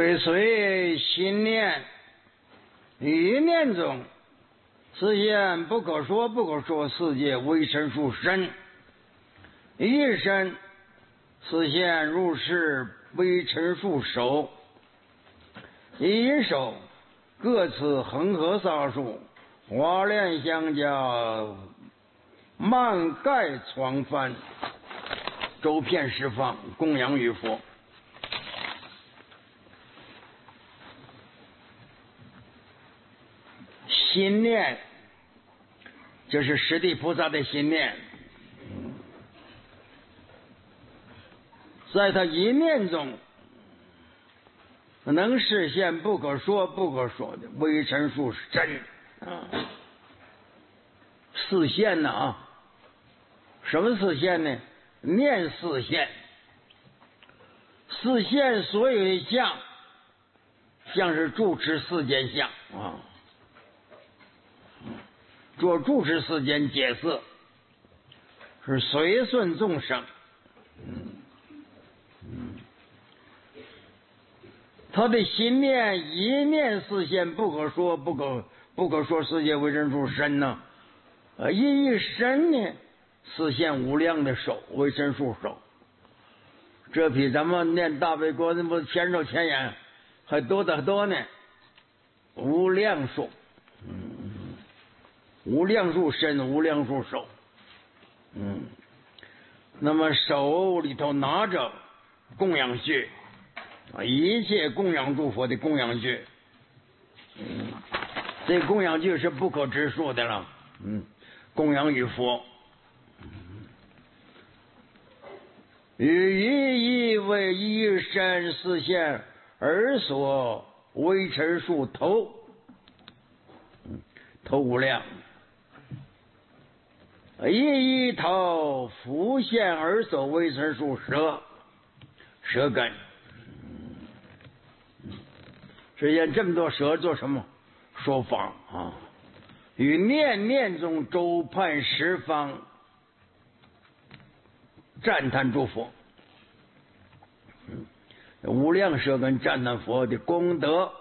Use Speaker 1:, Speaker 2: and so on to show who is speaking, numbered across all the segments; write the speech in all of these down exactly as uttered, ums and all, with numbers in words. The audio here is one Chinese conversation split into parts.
Speaker 1: 会随心念，一念中实现不可说不可说世界为神属身，一身实现入世为尘数手，一手各自恒河沙数，华莲相交，漫盖床幡，周遍十方，供养于佛。心念，这是十地菩萨的心念，在他一念中能实现不可说不可说的微尘数真啊！实现呢啊？什么实现呢？念实现，实现所有的相，像是住持世间相啊。做住持世间解释是随顺众生，他的心念一念实现不可说不可不可说世界为人数身呢，呃，一一身呢实现无量的手为身数手，这比咱们念大悲观那不千手千眼还多得多呢，无量数。无量数身，无量数手，嗯，那么手里头拿着供养具，啊，一切供养诸佛的供养具，嗯，这供养具是不可知数的了，嗯，供养于佛，与一一为一身实现而所微尘数头，头无量。一一头浮现而所微尘数舌，舌根，实现这么多舌做什么？说法啊！与念念中周遍十方，赞叹诸佛，无量舌根赞叹佛的功德，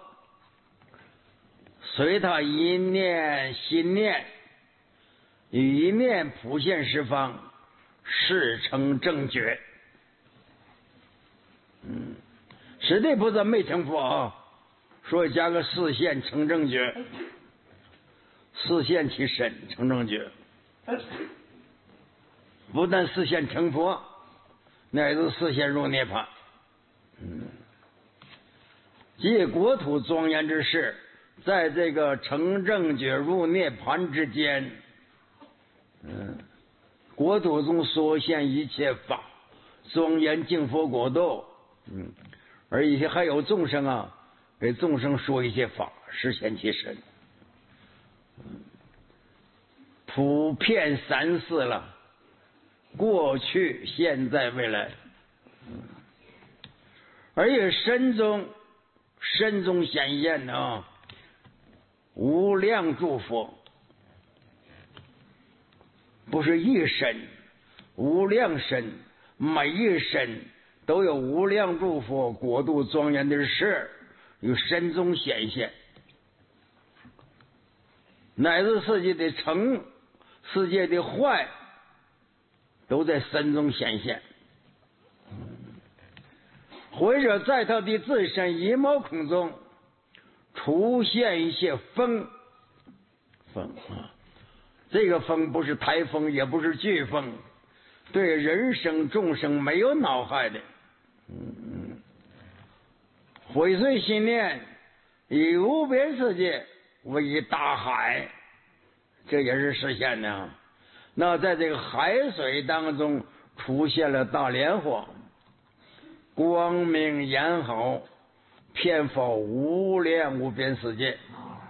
Speaker 1: 随他一念心念。一念普现十方，事成正觉。嗯，十地菩萨没成佛啊，所以加个示现成正觉，示现其身成正觉，不但示现成佛，乃至示现入涅槃。嗯，即国土庄严之事，在这个成正觉入涅槃之间。嗯，国土中所现一切法，庄严净佛国度。嗯，而且还有众生啊，给众生说一些法，实现其身。嗯，普遍三世了，过去、现在、未来。嗯，而且身中身中显现的啊，无量诸佛。不是一身，无量身，每一身都有无量诸佛国度庄严的事，有身中显现，乃至世界的成，世界的坏，都在身中显现。或者在他的自身一毛孔中出现一些风，风啊。这个风不是台风，也不是飓风，对人生众生没有恼害的。嗯，毁碎心念，以无边世界为大海，这也是实现的。那在这个海水当中出现了大莲花，光明炎好，遍覆无量无边世界。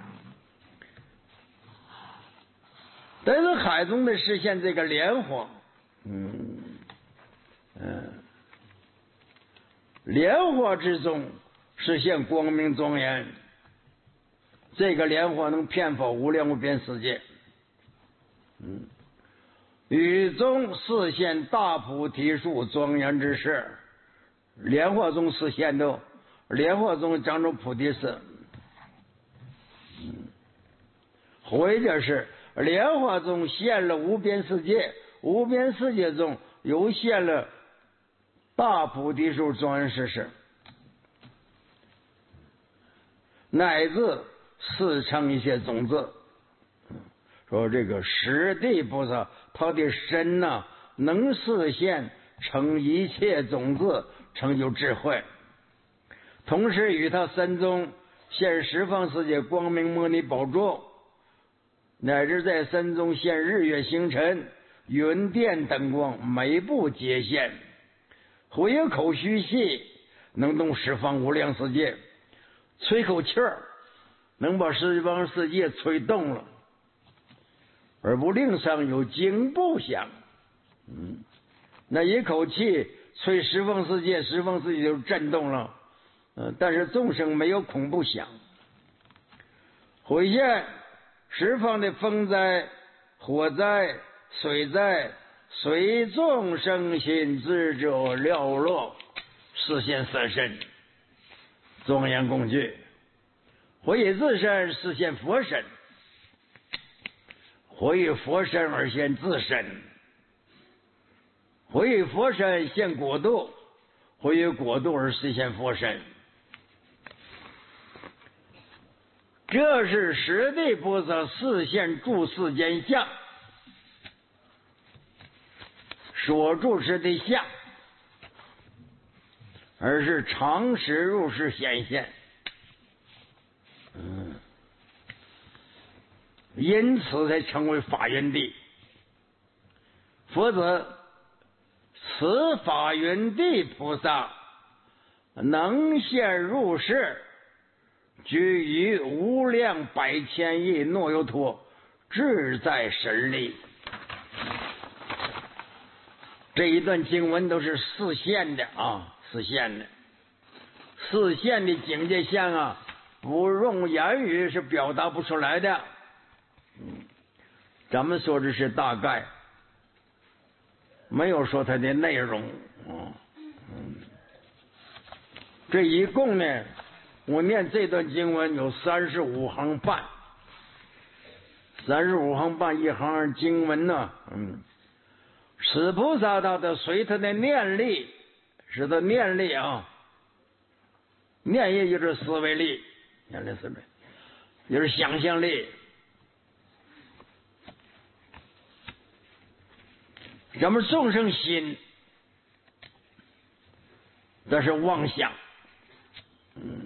Speaker 1: 但是海中的实现这个莲花，嗯嗯，莲花之中实现光明庄严，这个莲花能遍覆无量无边世界。嗯，雨中实现大菩提树庄严之事，莲花中实现的莲花宗长出菩提寺。回家是莲花宗现了无边世界，无边世界中又现了大菩提树庄严实事，乃至四成一切种子。说这个十地菩萨他的身呐、啊，能实现成一切种子，成就智慧，同时与他身中现十方世界光明摩尼宝珠，乃至在身中现日月星辰云电灯光，每部皆现，回口虚气，能动十方无量世界，吹口气儿能把十方世界吹动了，而不令上有惊不响。嗯，那一口气吹十方世界，十方世界就震动了。嗯，但是众生没有恐怖响。回现十方的风灾、火灾、水灾，随众生心智者了落，实现色身，庄严共具。回以自身实现佛身，回以佛身而现自身，回以佛身现国度，回以国度而实现佛身。这是十地菩萨示现住世间相所住持的相，而是常识入世显现。嗯，因此才成为法云地。否则此法云地菩萨能现入世，居于无量百千亿诺由陀自在神力。这一段经文都是示现的啊，示现的，示现的境界相啊，不用言语是表达不出来的。嗯，咱们说的是大概，没有说它的内容。嗯嗯，这一共呢，我念这段经文有三十五行半，三十五行半一行经文呢，嗯，此菩萨他的随他的念力，是他念力啊，念也就是思维力，念力思维，就是想象力。咱们众生心，这是妄想。嗯，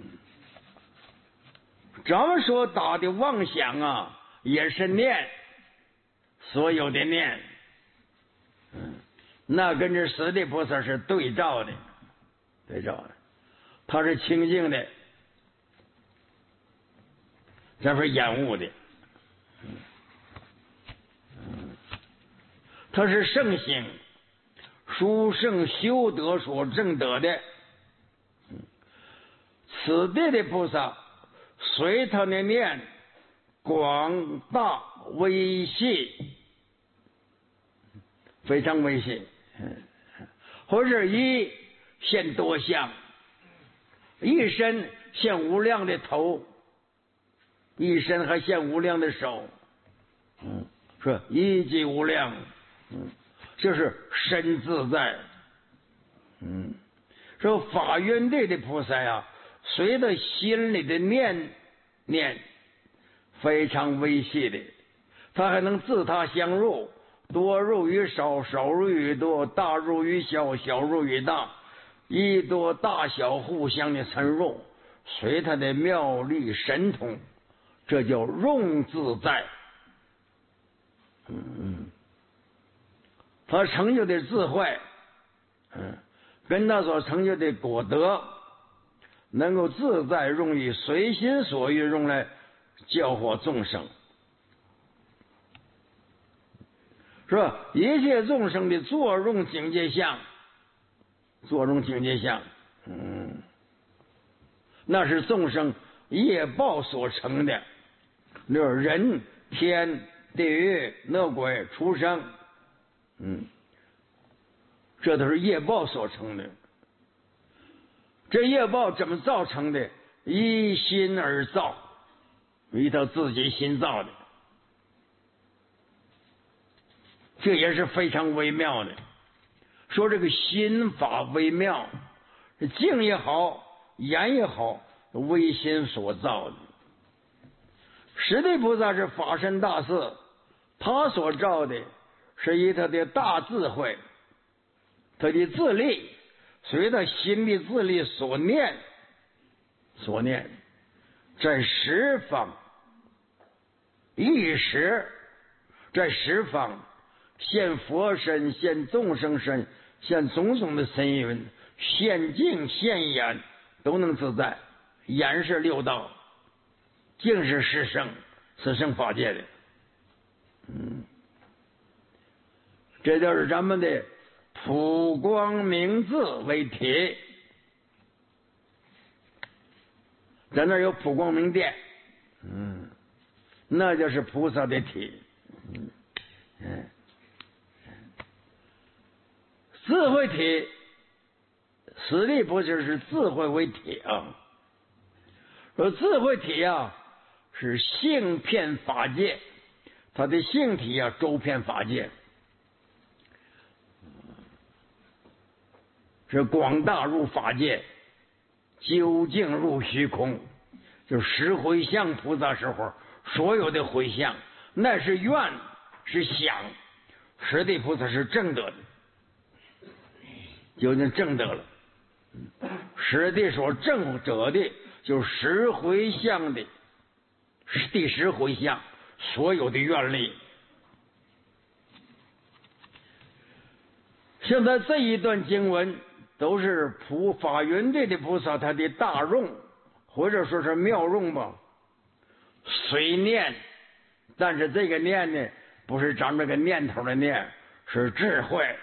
Speaker 1: 咱们说打的妄想啊，也是念，所有的念，嗯，那跟这十地菩萨是对照的，对照的，他是清净的，咱是厌恶的，嗯，他是圣行，殊胜修德所证得的。此地的菩萨随他的念广大微细，非常微细，或是一现多相，一身现无量的头，一身还现无量的手，嗯，说一即无量，嗯，就是身自在，嗯，说法云地的菩萨呀，随着心里的念念非常微细的，他还能自他相入，多入于少，少入于多，大入于小，小入于大，一多大小互相的参入，随他的妙力神通，这叫用自在。嗯，他成就的智慧，嗯，跟他所成就的果德，能够自在用于随心所欲用来教化众生，是吧？一切众生的作用境界相，作用境界相，嗯，那是众生业报所成的，就是人、天、地狱、恶鬼、畜生，嗯，这都是业报所成的。 这业报怎么造成的？依心而造，依他自己心造的，这也是非常微妙的。说这个心法微妙，静也好，言也好，为心所造的。十地菩萨是法身大士，他所造的是以他的大智慧，他的自力，随他心的自力所念所念，在十方一时，在十方现佛身，现众生身，现种种的身云，现境现眼，都能自在。眼是六道，境是十圣，十圣法界的。嗯，这就是咱们的普光明字为体。在那儿有普光明殿，嗯，那就是菩萨的体。嗯嗯，智慧体，实力不就是智慧为体啊？说智慧体啊，是性遍法界，它的性体啊，周遍法界，是广大入法界，究竟入虚空。就十回向菩萨时候，所有的回向，那是愿，是想。十地菩萨是正得的，究竟正得了。十地所正者的，就是十回向的第十回向，所有的愿力。现在这一段经文都是普法云地的菩萨他的大用，或者说是妙用吧，随念。但是这个念呢，不是咱这个念头的念，是智慧。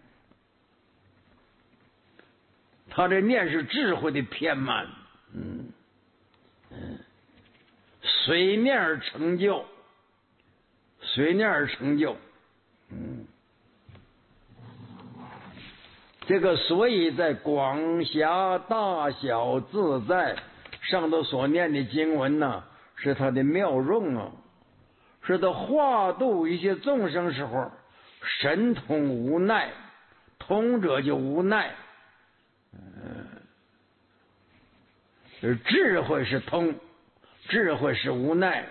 Speaker 1: 他这念是智慧的偏满，嗯嗯，随念而成就，随念而成就，嗯。这个所以在广狭大小自在上头所念的经文呢，是他的妙用啊，是他化度一些众生时候神通无奈，通者就无奈，嗯，呃，智慧是通，智慧是无奈。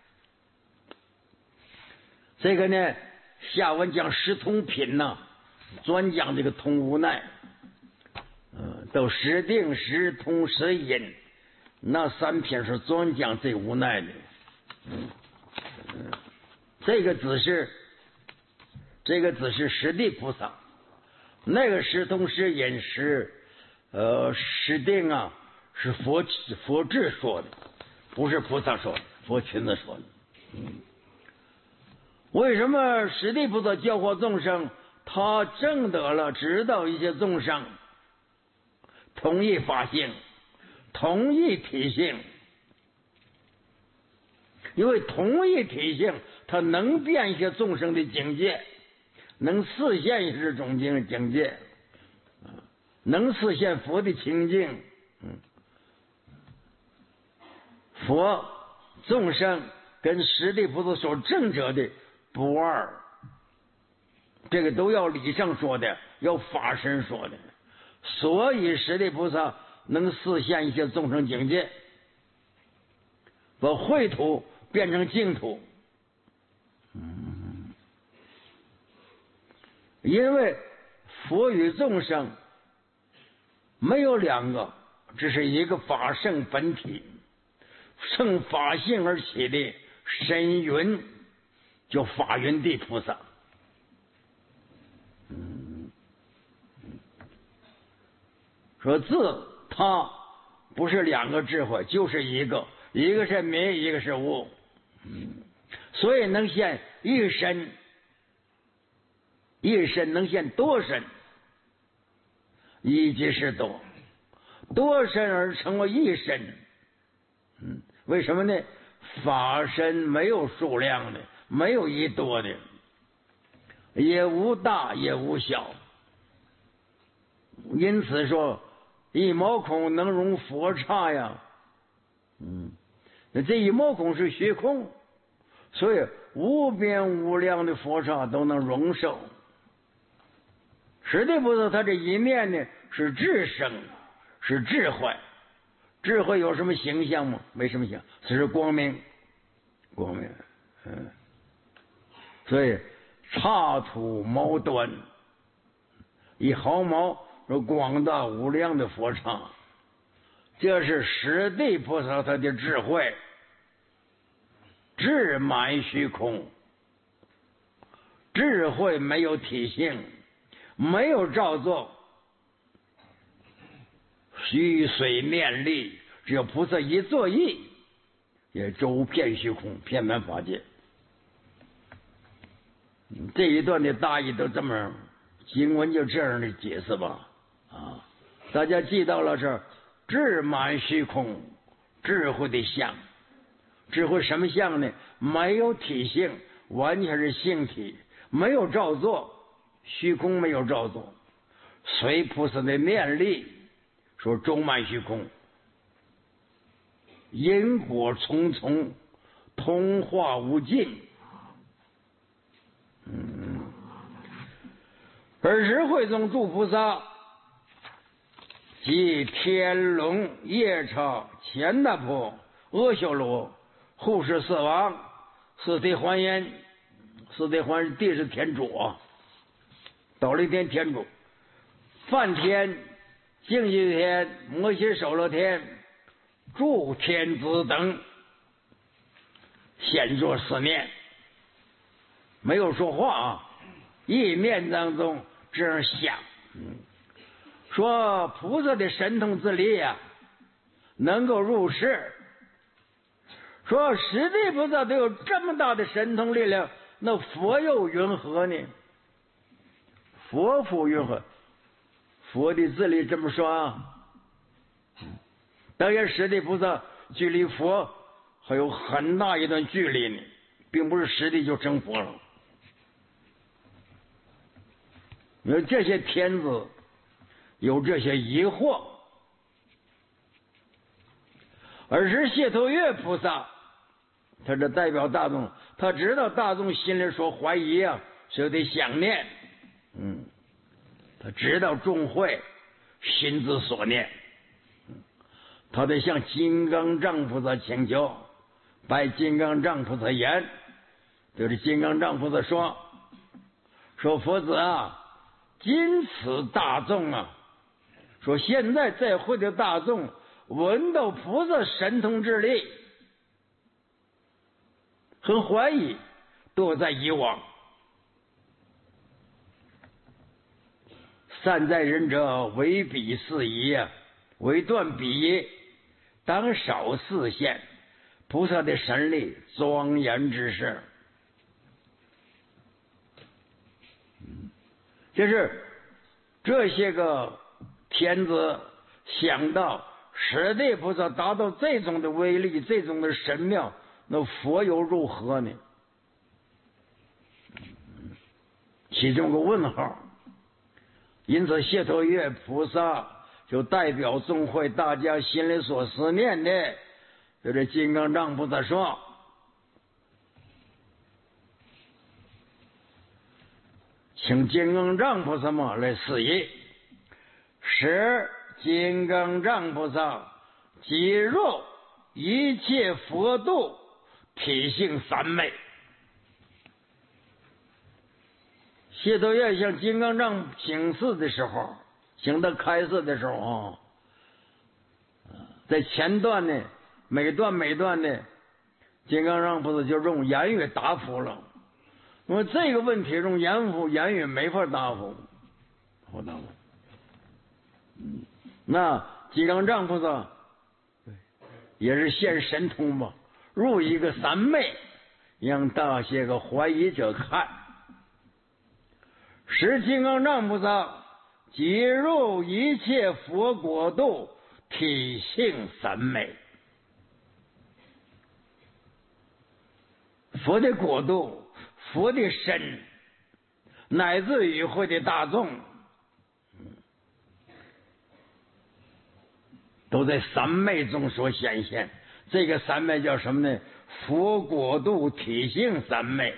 Speaker 1: 这个呢，下文讲十通品呢，专讲这个通无奈，嗯，都十定、十通、十隐，那三品是专讲这无奈的。嗯，嗯这个只是，这个只是十地菩萨，那个十通、十隐、十呃十定啊，是佛佛智说的，不是菩萨说的，佛群子说的。嗯，为什么十地菩萨教化众生？他证得了知道一些众生同一法性，同一体性，因为同一体性他能变一些众生的境界，能实现一些这种境界，能实现佛的清净。佛众生跟十地菩萨所证者的不二，这个都要理上说的，要法身说的。所以十地菩萨能实现一些众生境界，把秽土变成净土。嗯，因为佛与众生没有两个，只是一个法性本体，乘法性而起的神云，叫法云地菩萨。说自他不是两个智慧，就是一个，一个是明，一个是悟，嗯，所以能现一身，一身能现多身，一即是多，多身而成为一身。嗯，为什么呢？法身没有数量的，没有一多的，也无大也无小，因此说一毛空能容佛刹呀。嗯，那这一毛空是虚空，所以无边无量的佛刹都能容受。实地菩萨他这一念呢是智生，是智慧。智慧有什么形象吗？没什么形象，只是光明，光明。嗯，所以刹土毛端，一毫毛是广大无量的佛刹，这是实地菩萨他的智慧，智满虚空，智慧没有体性，没有造作，虚随念力，只有菩萨一作意，也周遍虚空，遍满法界。这一段的大意都这么，经文就这样的解释吧。啊，大家记到了是智满虚空，智慧的相。智慧什么相呢？没有体性，完全是性体，没有造作，虚空没有造作，随菩萨的念力，说周满虚空，因果重重，通化无尽。嗯，尔时会中诸菩萨即天龙夜叉乾大婆阿修罗护世四王四谛还言，四谛还地是天主啊，斗力天天主，梵天、净居天、摩羯首罗天、诸天子等现作四念，没有说话啊，一念当中这样想。嗯，说菩萨的神通之力呀、啊，能够入世。说实地菩萨都有这么大的神通力量，那佛又云何呢？佛复云何？佛的字里这么说啊。当然实地菩萨距离佛还有很大一段距离呢，并不是实地就成佛了。因为这些天子有这些疑惑，而是谢头月菩萨，他这代表大众，他知道大众心里所怀疑啊，所以得想念。嗯，他知道众会心之所念，他得向金刚藏菩萨请求，拜金刚藏菩萨言，就是金刚藏菩萨说：“说佛子啊，今此大众啊，说现在在会的大众闻到菩萨神通之力，很怀疑，都在以往。善哉仁者，为彼四夷啊，为断彼夷，当少四现菩萨的神力庄严之事。”就是这些个天子想到实地菩萨达到这种的威力，这种的神妙，那佛又如何呢？其中个问号。因此谢头月菩萨就代表众会大家心里所思念的，就是金刚藏菩萨说：“请金刚藏菩萨嘛来示意，使金刚藏菩萨即入一切佛度，体性三昧。”谢头月向金刚藏请示的时候，请他开示的时候啊，在前段呢，每段每段呢，金刚藏菩萨就用言语答复了。那么这个问题用言语言语没法答复，好答复。嗯，那金刚藏菩萨也是现神通嘛，入一个三昧，让大些个怀疑者看。使金刚藏菩萨即入一切佛国度，体性三昧。佛的国度，佛的身，乃至于会的大众， 都在三昧中所显现。这个三昧叫什么呢？佛果度体性三昧。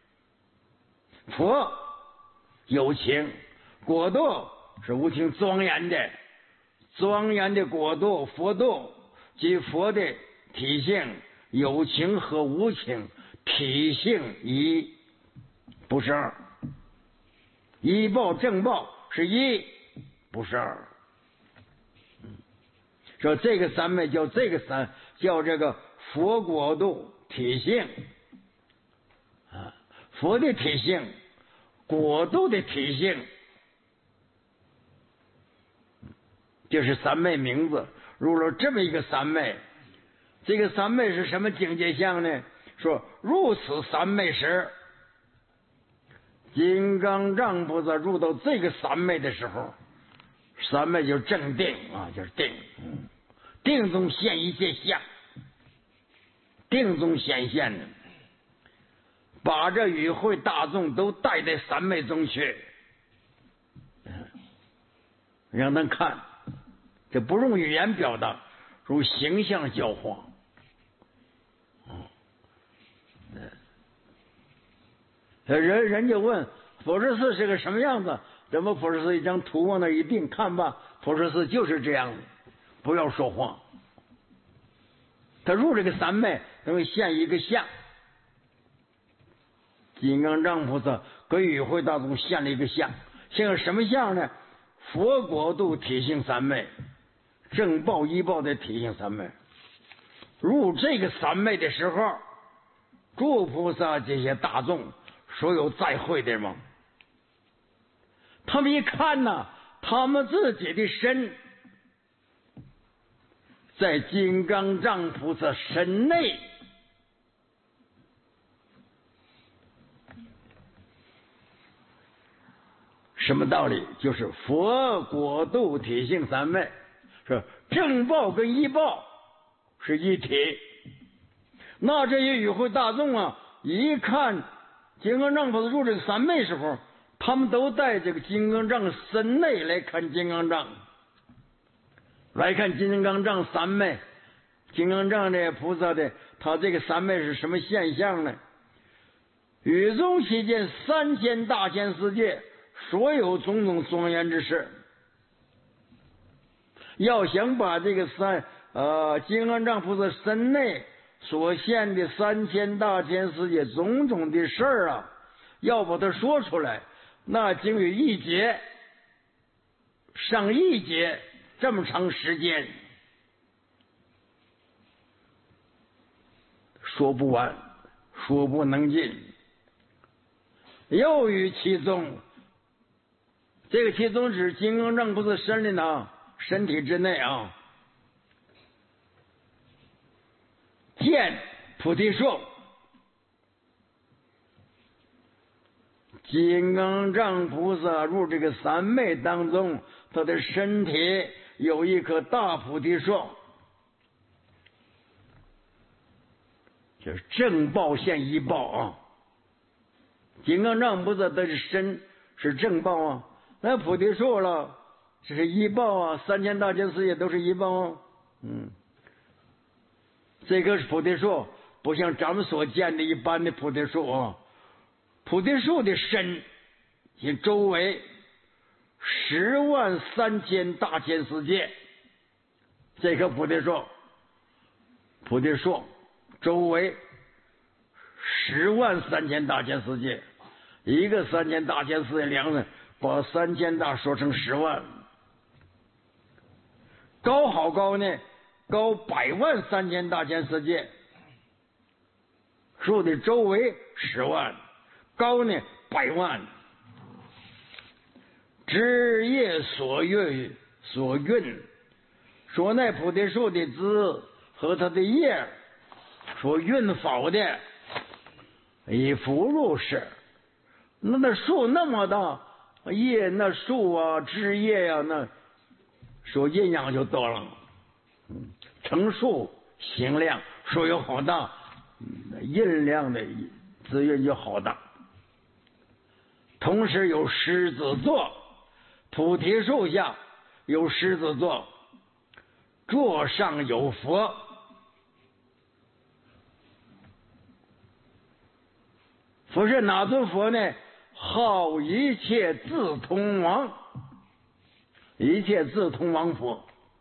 Speaker 1: 佛有情，果度是无情庄严的，庄严的果度佛度即佛的体性，有情和无情，体性一，不是二。依报正报是一，不是二。说这个三昧叫这个三叫这个佛果度体性啊，佛的体性，果度的体性，就是三昧名字。入了这么一个三昧，这个三昧是什么境界相呢？说入此三昧时，金刚藏菩萨入到这个三昧的时候，三昧就是正定啊，就是定。嗯，定中现一切相，定中显现的，把这与会大众都带在三昧中去，让他看，这不用语言表达，如形象教化。人人就问普施寺是个什么样子？怎么普施寺一张图往那一定看吧？普施寺就是这样的，不要说话。他入这个三昧，他会现一个相。金刚藏菩萨给与会大众现了一个相，现个什么相呢？佛国度体性三昧，正报依报的体性三昧。入这个三昧的时候，诸菩萨这些大众所有在会的吗？他们一看呢，他们自己的身在金刚藏菩萨身内，什么道理？就是佛果度体性三昧，是正报跟依报是一体。那这些与会大众啊，一看金刚藏菩萨入这个三昧时候，他们都带这个金刚藏身内来看金刚藏，来看金刚藏三昧。金刚藏的菩萨的他这个三昧是什么现象呢？宇宙期间三千大千世界所有种种庄严之事，要想把这个三呃金刚藏菩萨身内所现的三千大千世界种种的事儿啊，要把它说出来，那经有一节上一节这么长时间，说不完，说不能尽。又于其中，这个其中指金刚藏菩萨身里呢，身体之内啊，见菩提树。金刚藏菩萨入这个三昧当中，他的身体有一棵大菩提树，就是正报现依报啊。金刚藏菩萨的身是正报啊，那菩提树了，这是依报啊，三千大千世界都是依报啊。嗯，这棵菩提树不像咱们所见的一般的菩提树啊，菩提树的身及周围十万三千大千世界，这棵菩提树，菩提树周围十万三千大千世界，一个三千大千世界两人把三千大说成十万，高好高呢，高百万三千大千世界，树的周围十万，高呢百万，枝叶所孕所孕，说那菩提树的枝和它的叶所孕否的，以福入世。那那树那么大，叶那树啊枝叶呀、啊，那说阴阳就多了，嗯，成树形量，树有好大，阴量的滋润就好大。同时有狮子座，菩提树下有狮子座， 座上有佛。佛是哪尊佛呢？号一切自通王，一切自通王佛。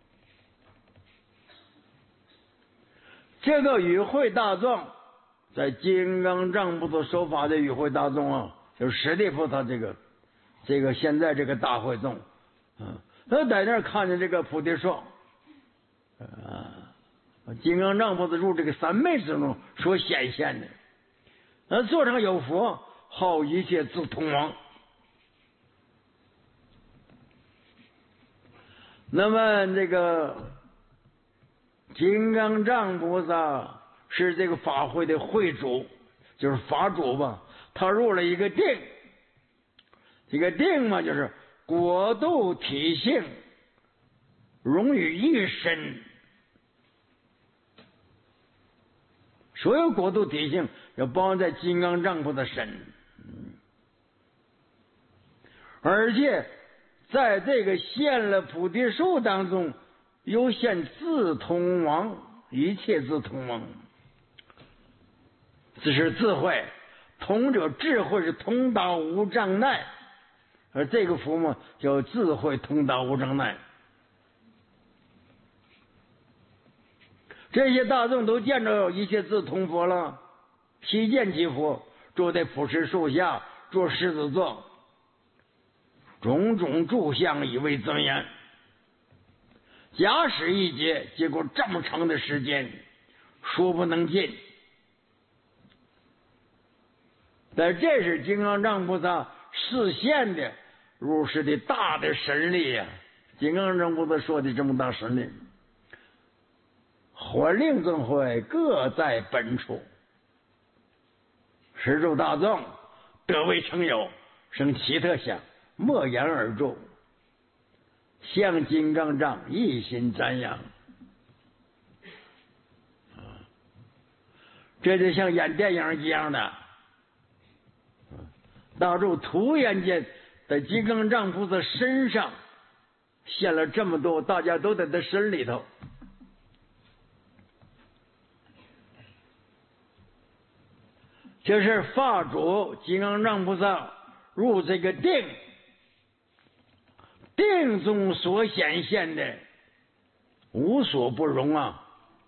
Speaker 1: 这个与会大众，在金刚藏菩萨说法的与会大众啊，就是十地菩萨这个，这个现在这个大会众，啊，他在那儿看见这个菩提树，啊，金刚藏菩萨入这个三昧之中所显现的，那座上有佛，号一切自通王。那么这个金刚藏菩萨是这个法会的会主，就是法主吧。他入了一个定，这个定嘛，就是果度体性融于一身。所有果度体性要包含在金刚藏菩萨身，而且在这个现了菩提树当中，又现自通王，一切自通王。这是智慧，通者智慧是通达无障碍，而这个佛嘛叫智慧通达无障碍。这些大众都见着一切自通佛了，悉见其佛，坐在普施树下，做狮子座，种种诸相以为尊严。假使一劫，结果这么长的时间，说不能尽。但这是金刚藏菩萨示现的如是的大的神力呀、啊！金刚藏菩萨说的这么大神力，还令尊会各在本处，十诸大众得为成有，生奇特相，莫言而住，向金刚藏一心瞻仰。这就像演电影一样的，大众突然间在金刚藏菩萨身上现了这么多，大家都在他身里头。这是法主金刚藏菩萨入这个定，定中所显现的无所不容啊！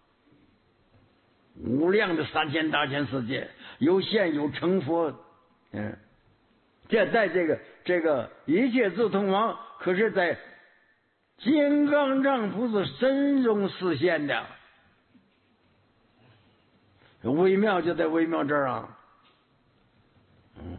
Speaker 1: 无量的三千大千世界，有现有成佛，嗯，这在这个这个一切自通王，可是在金刚藏菩萨身中实现的，微妙就在微妙这儿啊。嗯，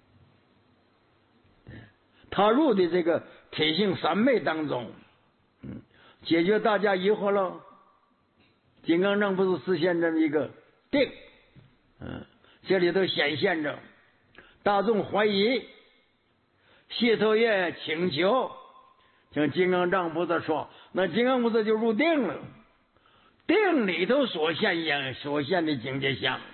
Speaker 1: 他入的这个体性三昧当中，嗯，解决大家疑惑了。金刚藏不是实现这么一个定，嗯，这里头显现着大众怀疑，谢头月请求，向金刚藏菩萨说，那金刚菩萨就入定了，定里头所现也所现的境界相。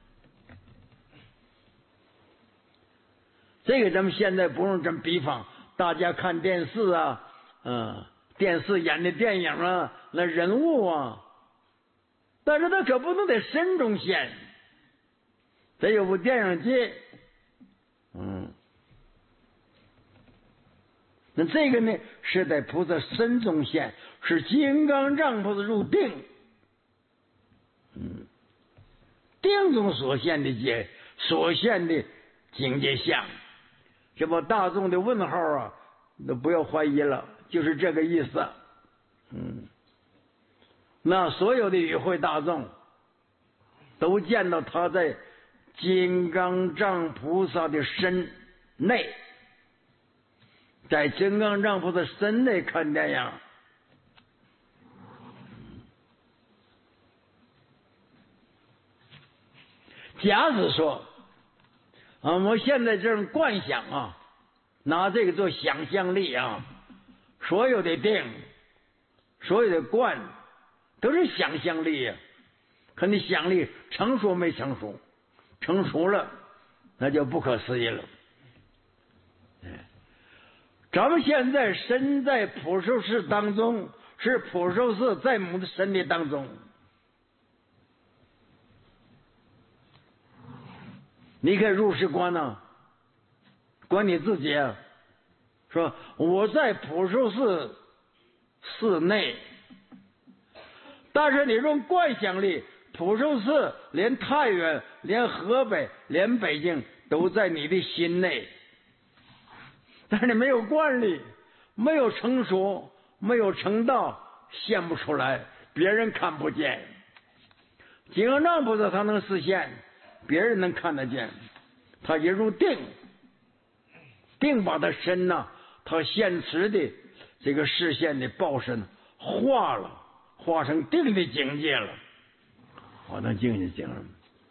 Speaker 1: 这个咱们现在不用这么比方，大家看电视啊，嗯，电视演的电影啊，那人物啊，但是他可不能在身中现，得有部电影机，嗯，那这个呢是在菩萨身中现，是金刚藏菩萨入定，嗯，定中所现的界，所现的境界相。这么大众的问号啊，都不要怀疑了，就是这个意思。嗯，那所有的与会大众都见到他在金刚藏菩萨的身内，在金刚藏菩萨身内看电影。假使说啊，我现在这种观想啊，拿这个做想象力啊，所有的定，所有的观，都是想象力呀、啊。可你想力成熟没成熟？成熟了，那就不可思议了。咱们现在身在普受室当中是普受寺在母的身体当中。你可以如实观呢，观你自己啊，说我在普受寺寺内，但是你用观想力，普受寺连太原、连河北、连北京都在你的心内，但是你没有观力，没有成熟，没有成道，现不出来，别人看不见。金刚藏菩萨他能实现，别人能看得见，他一入定，定把他身呐、啊，他现实的这个视线的报身化了，化成定的境界了，化成境界境了。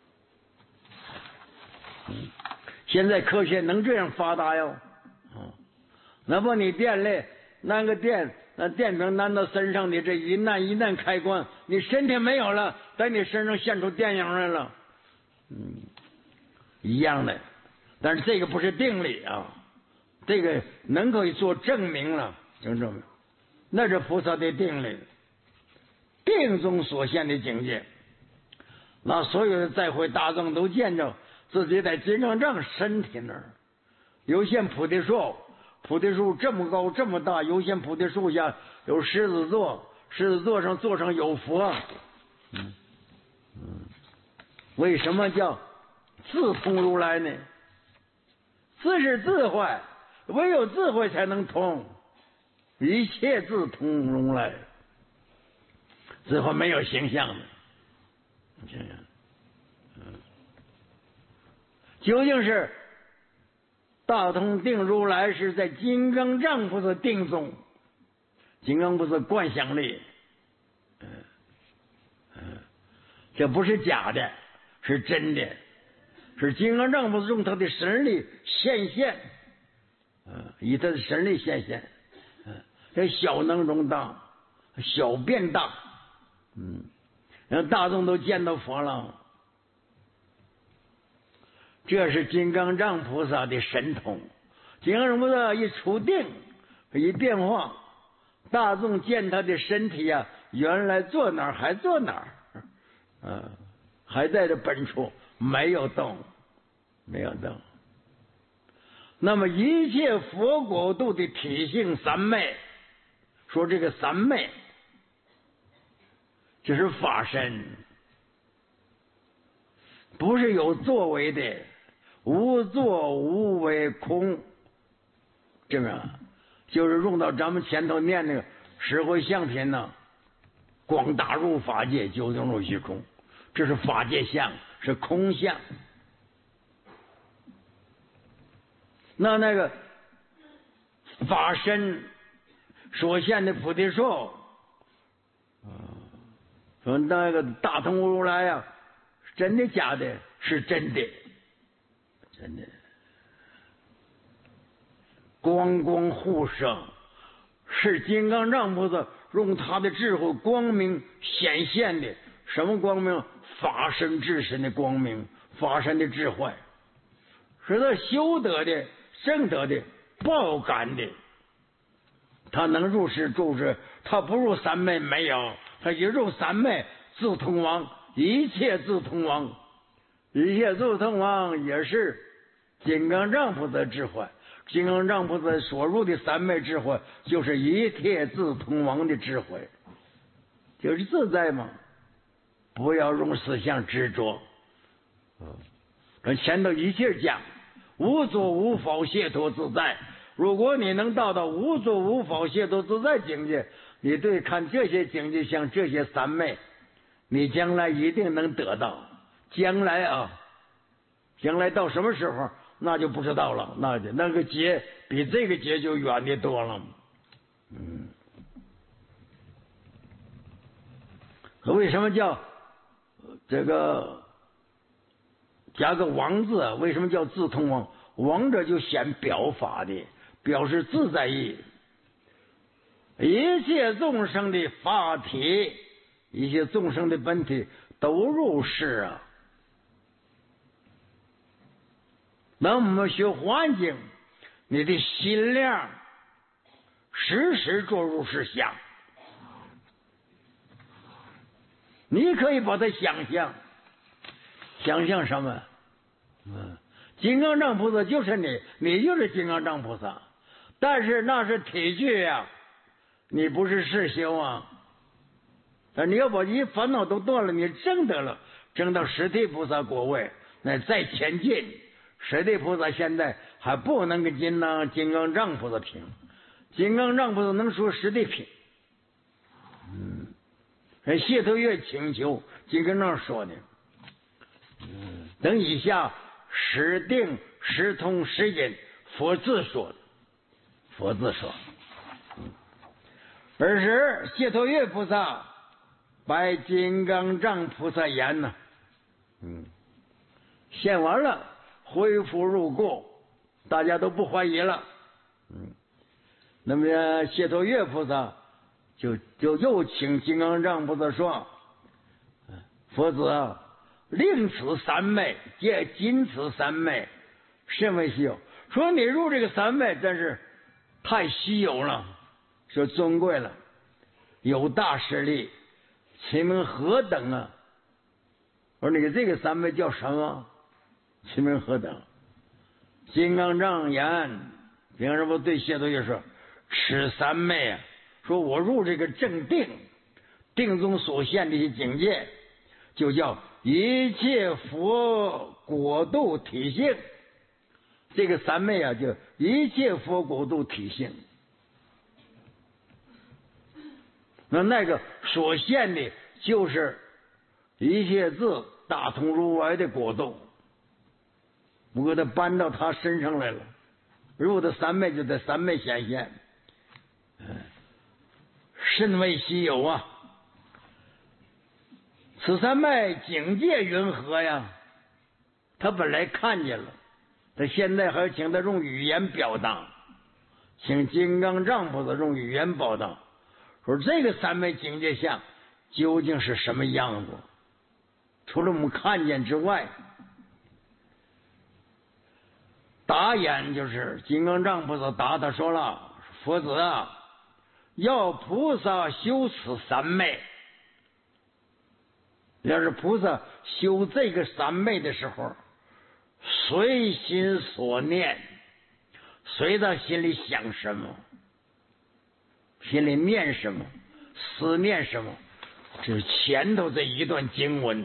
Speaker 1: 嗯，现在科学能这样发达哟，啊，那么你电嘞，那个电，那电瓶难到身上的这一按一按开关，你身体没有了，在你身上现出电影来了，嗯，一样的。但是这个不是定理啊，这个能够做证明了，就证明那是菩萨的定理，定中所现的境界。那所有的在会大众都见着自己在金刚藏身体那儿，有现菩提树，菩提树这么高这么大，有现菩提树下有狮子座，狮子座上座上有佛。嗯嗯，为什么叫自通如来呢？自是智慧，唯有智慧才能通，一切自通如来。智慧没有形象的，你想想，嗯，究竟是大通定如来是在金刚藏菩萨定中，金刚菩萨观想力，嗯嗯，这不是假的，是真的，是金刚藏菩萨用他的神力显现，嗯，以他的神力显现，嗯，这小能容大，小变大，嗯，让大众都见到佛了。这是金刚藏菩萨的神通，金刚藏菩萨一出定，一变化，大众见他的身体啊，原来坐哪儿还坐哪儿，嗯、啊，还在这本处，没有动，没有动。那么一切佛国度的体性三昧，说这个三昧就是法身，不是有作为的，无作无为空，这个就是用到咱们前头念那个十回相品呢，广大入法界，究竟入虚空，这是法界相，是空相。那那个法身所现的菩提树，啊，说那个大通如来呀、啊，真的假的？是真的，真的。光光护生，是金刚藏菩萨用他的智慧光明显现的。什么光明？法身至身的光明，法身的智慧，是他修得的、证得的、报感的。他能入世住世，他不入三昧没有，他一入三昧自通王，一切自通王，一切自通王也是金刚藏菩萨智慧。金刚藏菩萨所入的三昧智慧，就是一切自通王的智慧，就是自在嘛。不要用思想执着。嗯，前头一切讲无所无否解脱自在。如果你能到到无所无否解脱自在境界，你对看这些境界，像这些三昧，你将来一定能得到。将来啊，将来到什么时候那就不知道了，那那个劫比这个劫就远的多了。嗯，为什么叫这个加个王字？为什么叫自通王？王者就显表法的，表示自在意。一切众生的法体，一切众生的本体都入世啊。那我们学环境，你的心量时时着入世相， 你可以把它想象，想象什么？嗯，金刚藏菩萨就是你，你就是金刚藏菩萨，但是那是体具呀、啊，你不是世修啊。你要把一烦恼都断了，你证得了，证到实地菩萨果位，那再前进。实地菩萨现在还不能跟金刚金刚藏菩萨平，金刚藏菩萨能说实地平。嗯，人谢头月请求金刚藏说的，嗯，等以下实定实通实隐佛自说的，佛自说。嗯，尔时谢头月菩萨拜金刚藏菩萨言呢，嗯，献完了，恢复入故，大家都不怀疑了。嗯，那么谢头月菩萨就就又请金刚藏菩萨说：“佛子啊，令此三昧，皆仅此三昧，甚为稀有。说你入这个三昧真是太稀有了，说尊贵了，有大势力。其名何等啊？我说你这个三昧叫什么？其名何等？金刚藏言，金刚藏不对谢头月说：此三昧啊，说我入这个正定，定中所现这些境界，就叫一切佛果度体性。这个三昧啊，就一切佛果度体性。那那个所现的就是一切智大通如来的果度，不过他搬到他身上来了，入的三昧就在三昧显现，甚为稀有啊！此三昧境界云何呀？他本来看见了，他现在还请他用语言表达，请金刚藏菩萨用语言表达。说这个三昧境界相究竟是什么样子？除了我们看见之外，答言就是金刚藏菩萨答他说了：“佛子啊，要菩萨修此三昧，要是菩萨修这个三昧的时候，随心所念，随他心里想什么。”心里念什么，思念什么，这是前头这一段经文。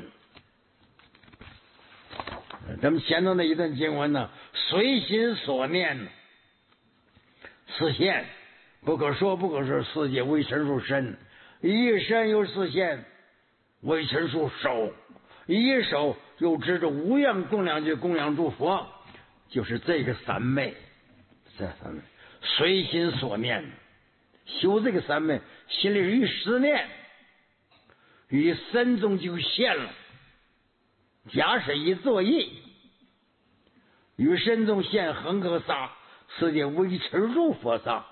Speaker 1: 咱们前头那一段经文呢，随心所念，示现不可说不可说，世界为陈数身，一身又示现为陈数手，一手又指着无量供养去供养诸佛，就是这个三昧，这三昧随心所念。修这个三昧，心里一思念，于身中就现了。假使一作意，于身中现恒河沙，世界微尘数佛沙，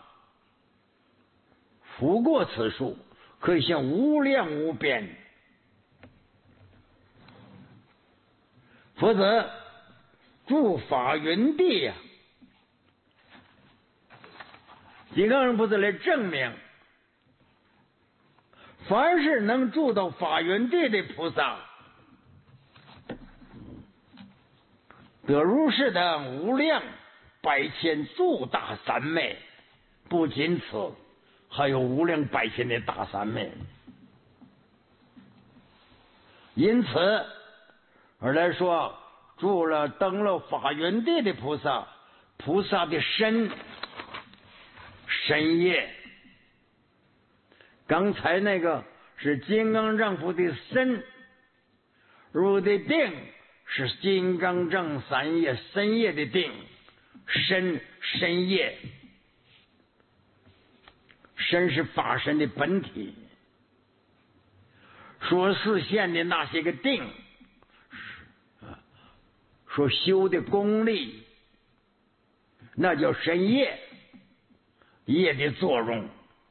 Speaker 1: 拂过此数，可以现无量无边。否则，诸法云地呀、啊。金刚人菩萨来证明，凡是能住到法云地的菩萨，得如是等无量百千诸大三昧。不仅此，还有无量百千的大三昧。因此而来说，住了登了法云地的菩萨，菩萨的身身业，刚才那个是金刚藏菩的身，入的定是金刚藏三业身业的定，身身业，身是法身的本体，说示现的那些个定，说修的功力，那叫身业。业的作用，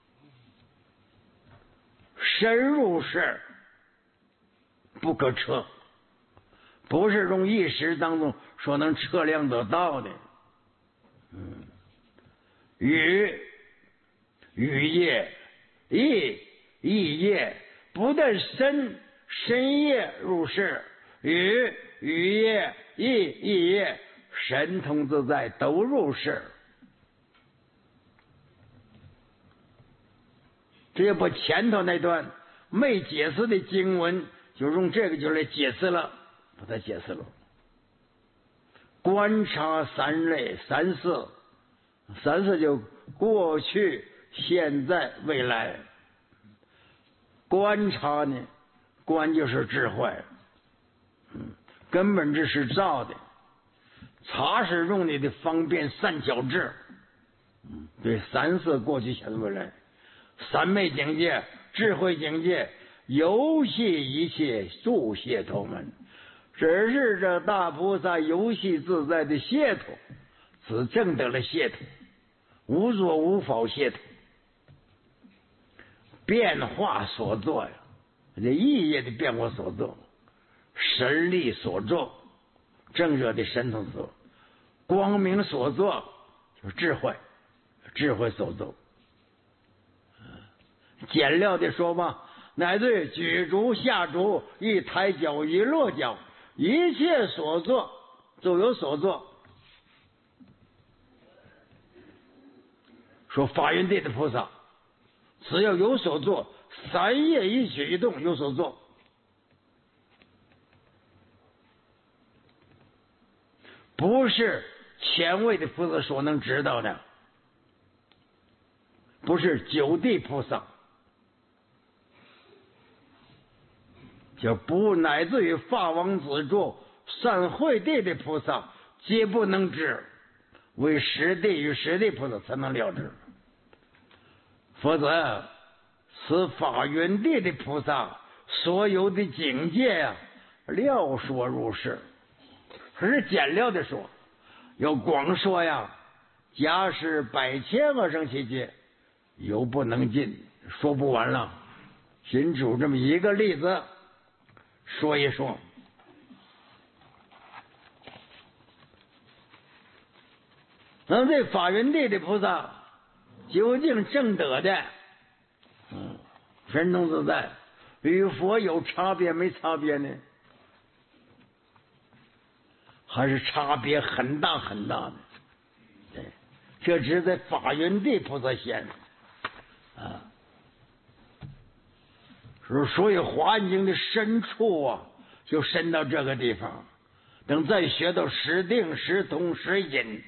Speaker 1: 深入是不可测，不是用一时当中所能测量得到的。嗯，语语业，意意业，不但深身业入世，语语业、意意业、神通自在都入世。这也把前头那段没解释的经文，就用这个就来解释了，把它解释了。观察三类三世，三世就过去、现在、未来。观察呢，观就是智慧，嗯，根本这是造的。察是用你的方便三角智，嗯，对，三世过去、现在、未来，三昧境界、智慧境界，游戏一切诸解脱门。只是这大菩萨游戏自在的解脱，此证得了解脱，无作无否解脱，变化所作呀，这意业的变化所作，神力所作，正热的神通所，光明所作，就是智慧，智慧所作。简料的说吧，乃至举足下足，一抬脚一落脚，一切所作都有所作。说法云地的菩萨，只要有所作，三业一举一动有所作。不是前位的菩萨所能知道的，不是九地菩萨，就不乃至于法王子住三会地的菩萨皆不能知，为十地与十地菩萨才能了知。否则此法云地的菩萨所有的境界呀、啊，了说如是。可是简料的说，要光说呀，假使百千万生其界，有不能尽，说不完了。仅举这么一个例子说一说。那这法云地的菩萨究竟正得的，嗯，神通自在，与佛有差别没差别呢？还是差别很大很大的。对，这只是在法云地菩萨显啊。所以华严经的深处啊，就深到这个地方。等再学到十定、十通、十隐，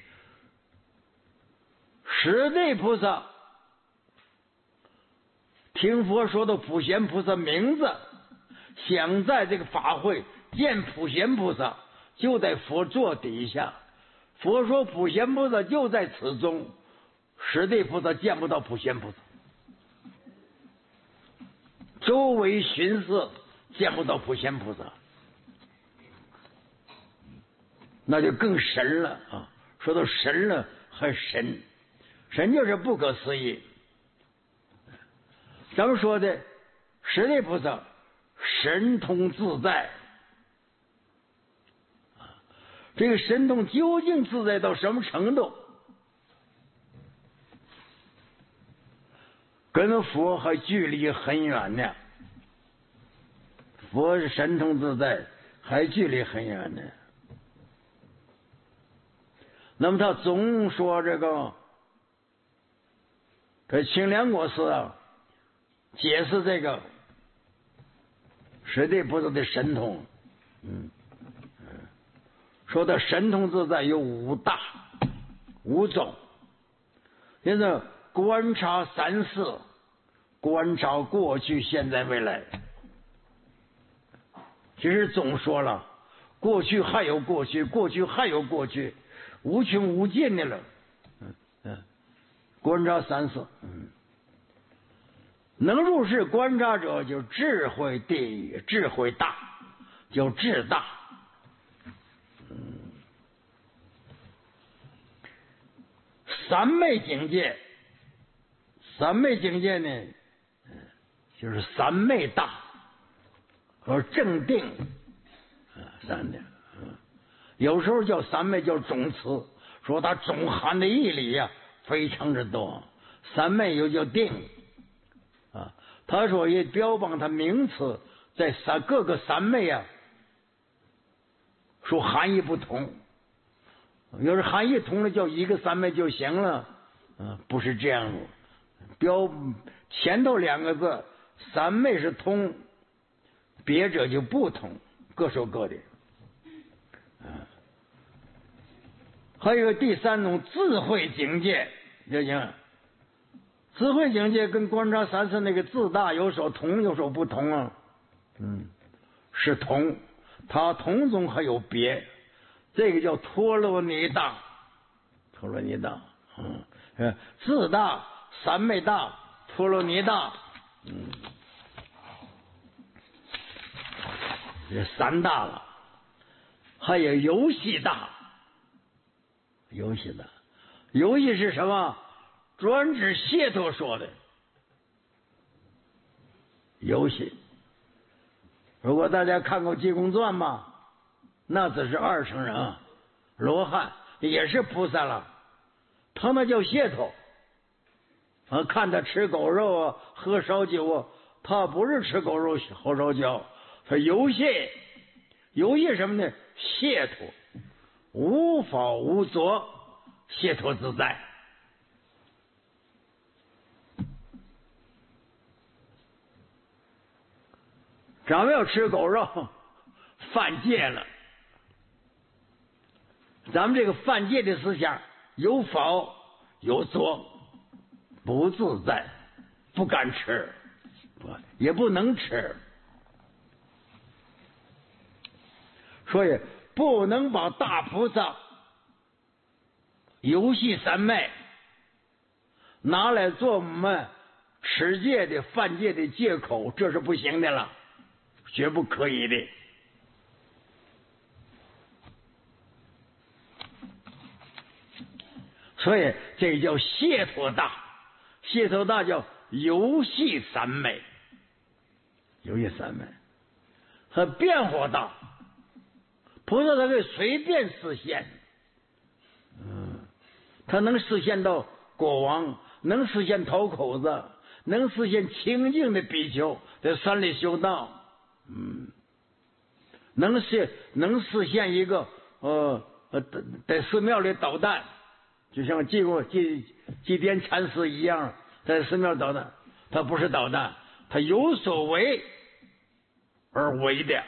Speaker 1: 十地菩萨听佛说到普贤菩萨名字，想在这个法会见普贤菩萨，就在佛座底下。佛说普贤菩萨就在此中，十地菩萨见不到普贤菩萨，周围巡视见不到普贤菩萨，那就更神了啊！说到神了，还神，神就是不可思议。咱们说的十地菩萨神通自在，这个神通究竟自在到什么程度？跟佛还距离很远呢。佛是神通自在，还距离很远呢。那么他总说这个，这清凉国师啊，解释这个十地菩萨的神通，嗯，说的神通自在有五大五种，现在观察三世，观察过去、现在、未来。其实总说了，过去还有过去，过去还有过去，无穷无尽的了。嗯嗯，观察三世，嗯，能入世观察者就智慧第一，智慧大，叫智大。嗯，三昧境界，三昧境界呢，就是三昧大。和正定，啊，三点，嗯，有时候叫三昧，叫总词，说它总含的义理呀、啊、非常之多。三昧又叫定，啊，他说也标榜它名词在三各个三昧啊，说含义不同。要是含义同了，叫一个三昧就行了。嗯，不是这样的。标前头两个字三昧是通，别者就不同，各说各的。嗯，还有第三种智慧境界，就行。智慧境界跟观察三世那个自大有所同，有所不同啊。嗯，是同，它同中还有别。这个叫陀罗尼大，陀罗尼大。嗯，自大、三昧大、陀罗尼大。嗯，这三大了。还有游戏大，游戏大，游戏是什么？专指解脱说的游戏。如果大家看过《济公传》嘛，那只是二乘人啊，罗汉也是菩萨了，他那叫解脱啊。看他吃狗肉啊，喝烧酒啊，他不是吃狗肉喝烧酒，他游戏，游戏什么呢？解脱，无法无作，解脱自在。咱们要吃狗肉，犯戒了。咱们这个犯戒的思想，有法有作，不自在，不敢吃，不也不能吃。所以不能把大菩萨游戏三昧拿来做我们持戒的犯戒的借口，这是不行的了，绝不可以的。所以这叫解脱大，解脱大叫游戏三昧，游戏三昧和变化大。菩萨他可以随便实现，嗯，他能实现到国王，能实现讨口子，能实现清净的比丘在山里修道，嗯，能实能实现一个呃呃在寺庙里捣蛋，就像济公济济癫禅师一样，在寺庙捣蛋，他不是捣蛋，他有所为而为的。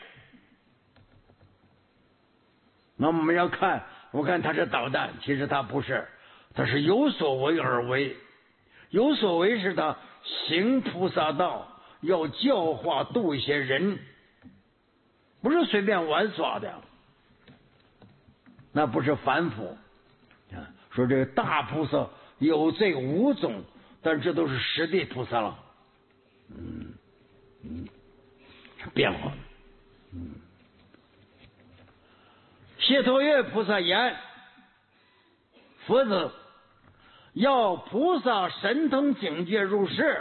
Speaker 1: 那我们要看，我看他是捣蛋，其实他不是，他是有所为而为。有所为是他行菩萨道，要教化度一些人，不是随便玩耍的，那不是凡夫。啊，说这个大菩萨有这五种，但这都是实地菩萨了。嗯嗯，变化。嗯。解脱月菩萨言：佛子，要菩萨神通境界入世，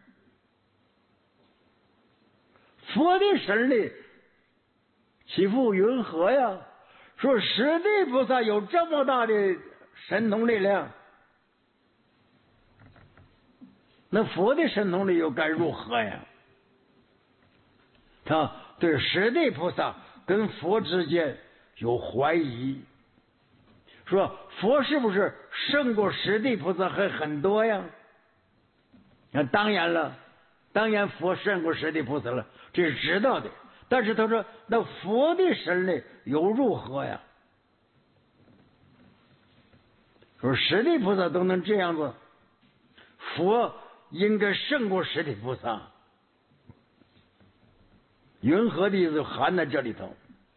Speaker 1: 佛的神力岂复云何呀？说实地菩萨有这么大的神通力量，那佛的神通力又该如何呀？他对实地菩萨跟佛之间有怀疑，说佛是不是胜过实地菩萨还很多呀？那当然了，当然佛胜过实地菩萨了，这是知道的。但是他说，那佛的神力又如何呀？说实地菩萨都能这样子，佛应该胜过实地菩萨。云何的意思含在这里头。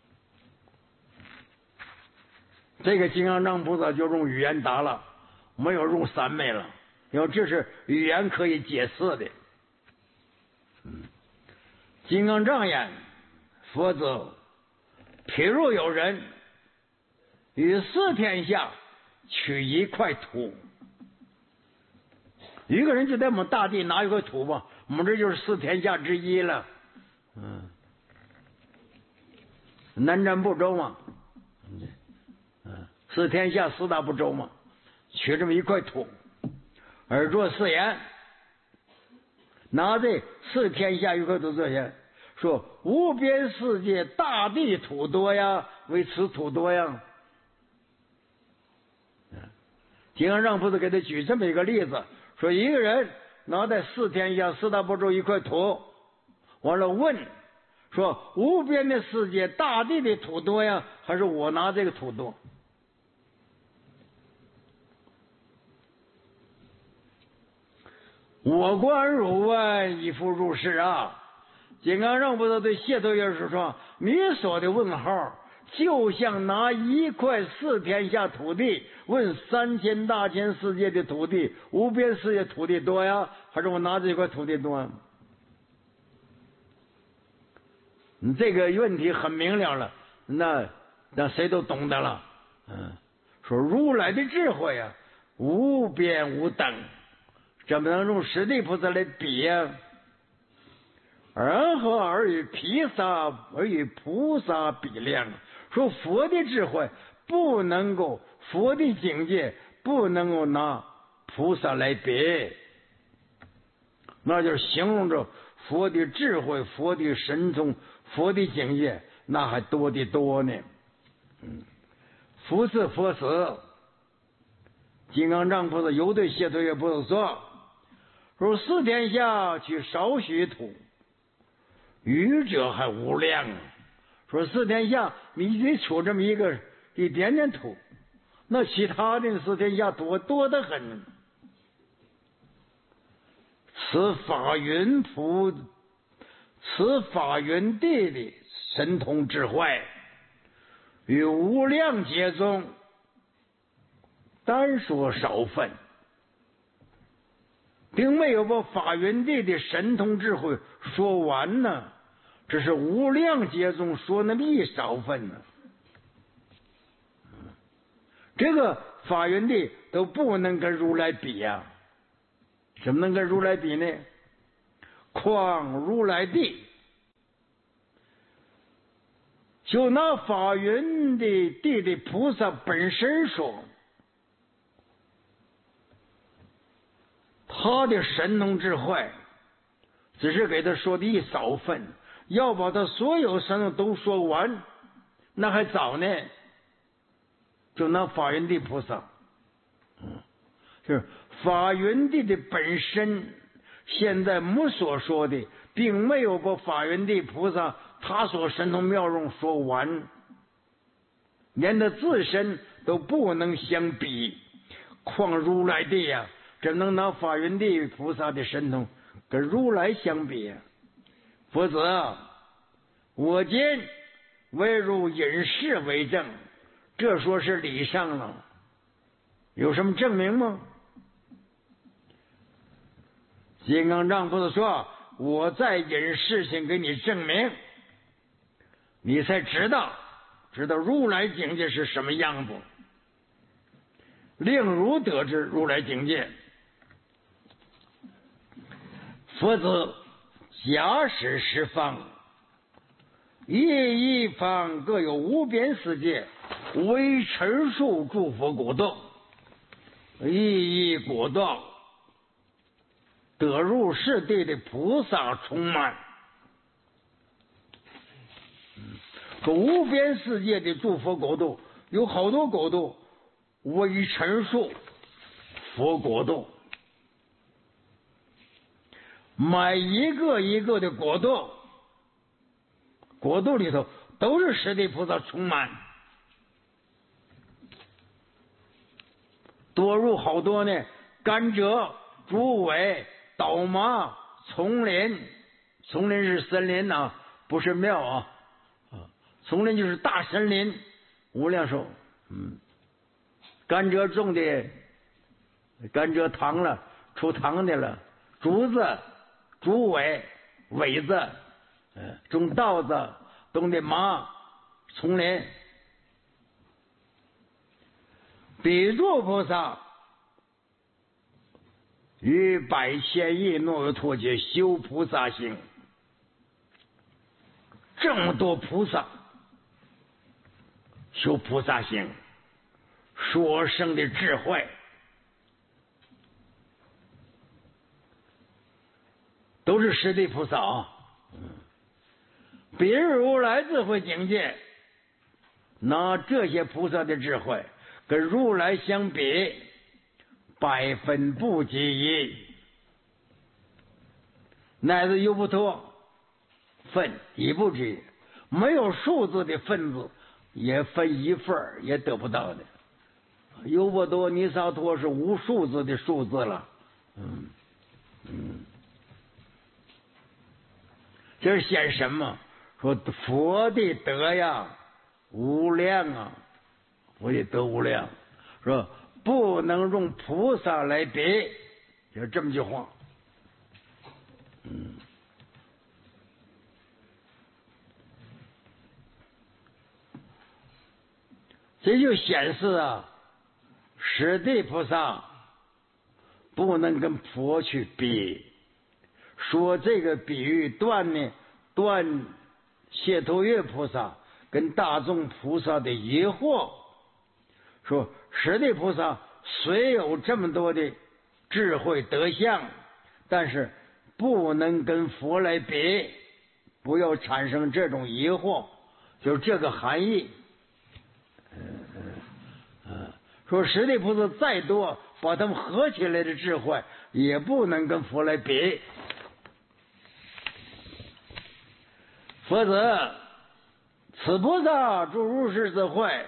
Speaker 1: 这个金刚藏菩萨就用语言答了，没有用三昧了，因为这是语言可以解释的。嗯，金刚藏言：佛子，譬如有人于四天下取一块土，一个人就在我们大地拿一块土吧，我们这就是四天下之一了。嗯，南瞻部洲嘛。四天下四大部洲嘛，取这么一块土，而作誓言，拿这四天下一块土作言， 说无边世界大地土多呀，为此土多呀。金刚让菩萨给他举这么一个例子，说一个人拿在四天下四大部洲一块土，完了问说无边的世界大地的土多呀，还是我拿这个土多？我观汝问，亦复如是啊。金刚让菩萨对谢头耶是说，你说的问号就像拿一块四天下土地问三千大千世界的土地，无边世界土地多呀，还是我拿这块土地多呀？你这个问题很明了了，那那谁都懂得了。嗯，说如来的智慧啊，无边无等，怎么能用十地菩萨来比呀？而何而与毗沙而与菩萨比量？说佛的智慧不能够，佛的境界不能够拿菩萨来比，那就是形容着佛的智慧、佛的神通、佛的境界，那还多得多呢。嗯，佛是佛死。金刚藏菩萨又对谢头耶菩萨说：“说四天下去少许土，愚者还无量。说四天下你得出这么一个一点点土，那其他的四天下多多得很。此法云菩，此法云地的神通智慧，与无量劫中单说少分，并没有把法云地的神通智慧说完呢。这是无量劫中说那么一少分呢。这个法云地都不能跟如来比呀、啊，怎么能跟如来比呢？况如来地，就拿法云的地的菩萨本身说，他的神通智慧只是给他说的一少分，要把他所有神通都说完，那还早呢。就拿法云地菩萨，嗯，就是法云地的本身，现在我所说的，并没有把法云地菩萨他所神通妙用说完，连他自身都不能相比，况如来地呀、啊，怎能拿法云地菩萨的神通跟如来相比呀、啊？否则，我今唯如隐士为证。这说是理上了，有什么证明吗？金刚藏菩萨说：“我再引事情给你证明，你才知道，知道如来境界是什么样子，令如得知如来境界。佛子假使十方，一一方各有无边世界。”为陈述诸佛果道，一一果道得入世地的菩萨充满。说无边世界的诸佛国度有好多国度为陈述佛国度，每一个一个的国度，国度里头都是十地菩萨充满。多入好多呢，甘蔗、竹苇、倒麻、丛林，丛林是森林呐、啊，不是庙啊，啊，丛林就是大森林，无量寿，嗯，甘蔗种的，甘蔗糖了，出糖的了，竹子、竹苇、苇子，呃，种稻子，种的麻，丛林。比柱菩萨于百千亿诺罗陀劫修菩萨行，这么多菩萨修菩萨行，所生的智慧都是十地菩萨啊。 比如来智慧境界，拿这些菩萨的智慧跟如来相比，百分不及一。乃至优婆脱分一不知，没有数字的分子也分一份也得不到的。优婆脱、弥沙陀是无数字的数字了，嗯嗯，这是显什么？说佛的德呀无量啊，佛的德无量，说不能用菩萨来比，就这么句话。嗯，这就显示啊，十地菩萨不能跟佛去比。说这个比喻断呢，断解脱月菩萨跟大众菩萨的疑惑。说十地菩萨虽有这么多的智慧德相，但是不能跟佛来比，不要产生这种疑惑，就是这个含义。说十地菩萨再多，把他们合起来的智慧也不能跟佛来比，否则此菩萨住如是智慧，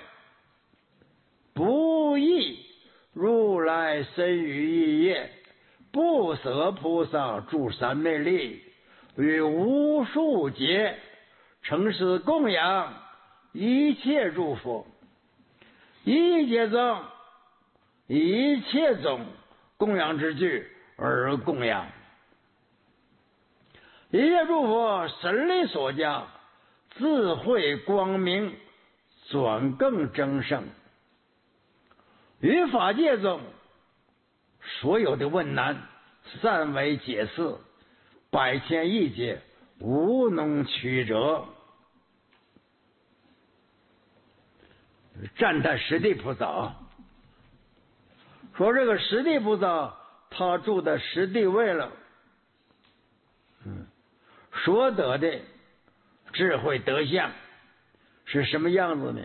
Speaker 1: 不亦如来身语意业，不舍菩萨住三昧力，与无数劫承事供养一切诸佛，一切中一切种供养之具而供养，一切诸佛神力所加，智慧光明转更增盛，于法界中所有的问难善为解释，百千亿劫无能曲折。赞叹十地菩萨啊，说这个十地菩萨他住的十地位了，嗯，所得的智慧德相是什么样子呢？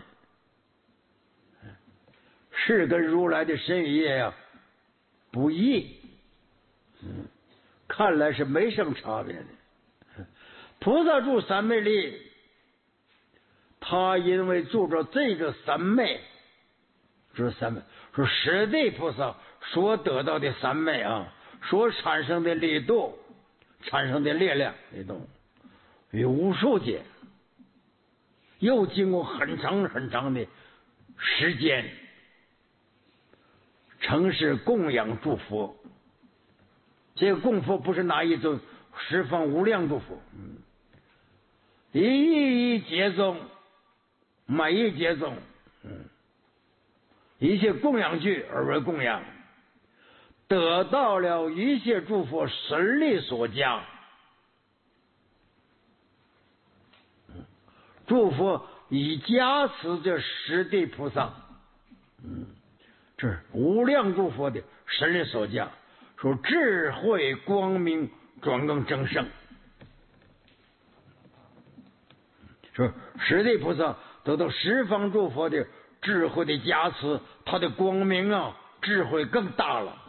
Speaker 1: 是跟如来的身语业呀不异，嗯，看来是没什么差别的。菩萨住三昧力，他因为住着这个三昧，这三昧说十地菩萨所得到的三昧啊，所产生的力度，产生的力量力度，有无数劫，又经过很长很长的时间，诚是供养诸佛。这个供佛不是哪一种十方无量诸佛，嗯，一一劫中，每一劫中，嗯，一切供养具而为供养，得到了一切诸佛神力所加。诸佛以加持这十地菩萨，嗯，这是无量诸佛的神力所加，说智慧光明转更增盛。说十地菩萨得到十方诸佛的智慧的加持，他的光明啊智慧更大了。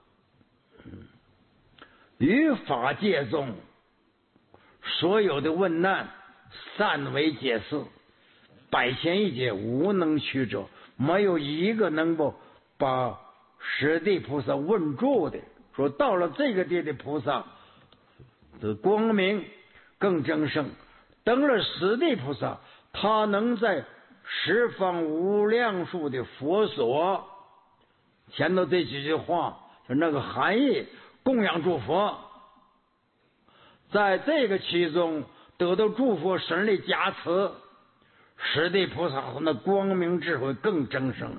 Speaker 1: 于法界中所有的问难善为解释，百千亿劫无能曲折，没有一个能够把十地菩萨问住的。说到了这个地的菩萨的光明更增盛，登了十地菩萨，他能在十方无量数的佛所，前头这几句话就那个含义，供养诸佛，在这个其中得到诸佛神力加持，十地菩萨那光明智慧更增盛。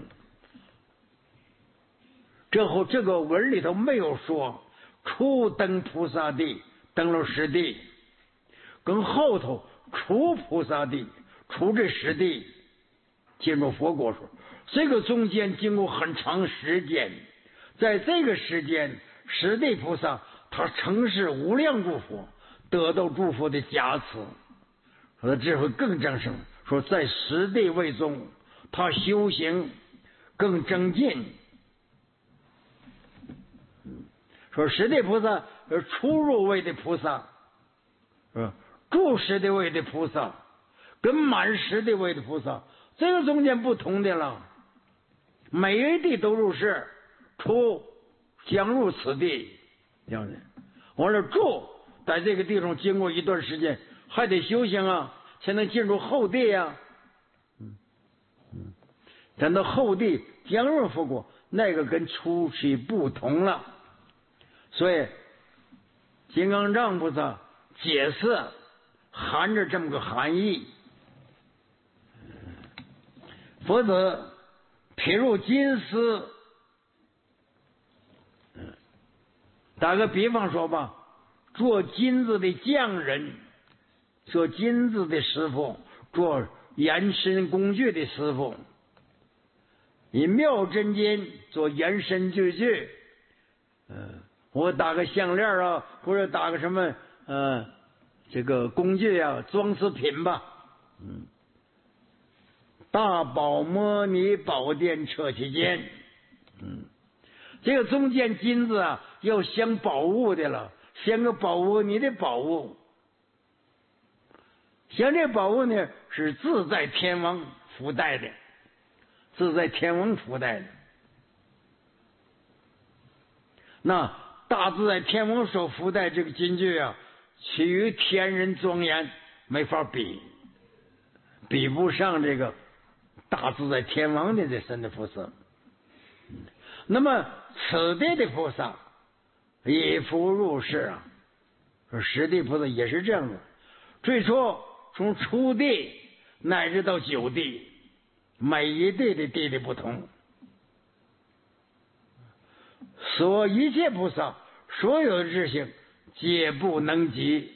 Speaker 1: 这后这个文里头没有说初登菩萨地登了十地，跟后头出菩萨地出这十地进入佛国时，这个中间经过很长时间，在这个时间十地菩萨他承事无量诸佛，得到诸佛的加持， 他的智慧更正盛，说在实地为宗，他修行更精进。说实地菩萨是出入位的菩萨，是住实地位的菩萨，跟满实地位的菩萨，这个中间不同的了。每一地都入世，出将入此地，这样的。完了住在这个地方，经过一段时间，还得修行啊，才能进入后地呀、啊。嗯嗯，等到后地将入佛国，那个跟初期不同了。所以金刚藏菩萨解释含着这么个含义。否则譬如金丝，打个比方说吧，做金子的匠人，做金子的师傅，做延伸工具的师傅，以妙真金做延伸具具，嗯，我打个项链啊，或者打个什么呃这个工具啊，装饰品吧，嗯，大宝摩尼宝殿彻其间，嗯，这个中间金子啊，要镶宝物的了，镶个宝物，你的宝物，镶这宝物呢是自在天王福带的，自在天王福带的，那大自在天王所福带这个金具啊，其余天人庄严，没法比，比不上这个大自在天王的这身的菩萨。那么此地的菩萨以福入世啊，说实地菩萨也是这样的。最初从初地乃至到九地，每一地的地理不同，所一切菩萨所有的智性皆不能及，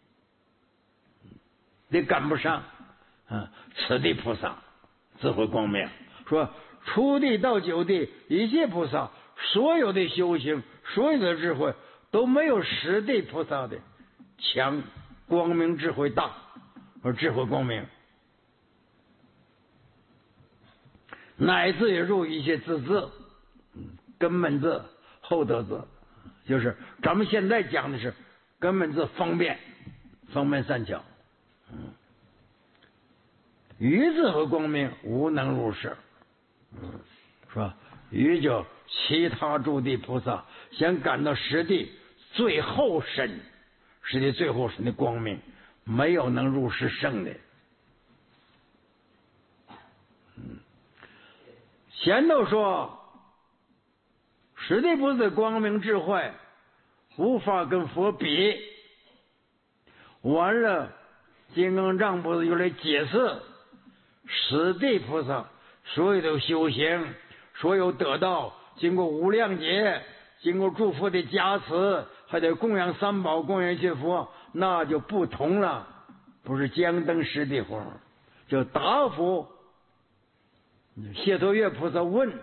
Speaker 1: 你赶不上啊！此地菩萨智慧光明，说初地到九地一切菩萨所有的修行，所有的智慧都没有十地菩萨的强，光明智慧大，而智慧光明，乃至于入一切自字，根本字、后得字，就是咱们现在讲的是根本字方便，方便善巧，嗯，于智慧光明无能入世，嗯，是吧？于就其他诸地菩萨想感到实地最后身，实地最后身的光明，没有能入世圣的。嗯，前头说实地菩萨的光明智慧无法跟佛比，完了金刚藏菩萨又来解释实地菩萨所有的修行，所有得到，经过无量劫，经过诸佛的加持，还得供养三宝，供养一切佛，那就不同了，不是将登实地佛，就答复谢陀月菩萨问，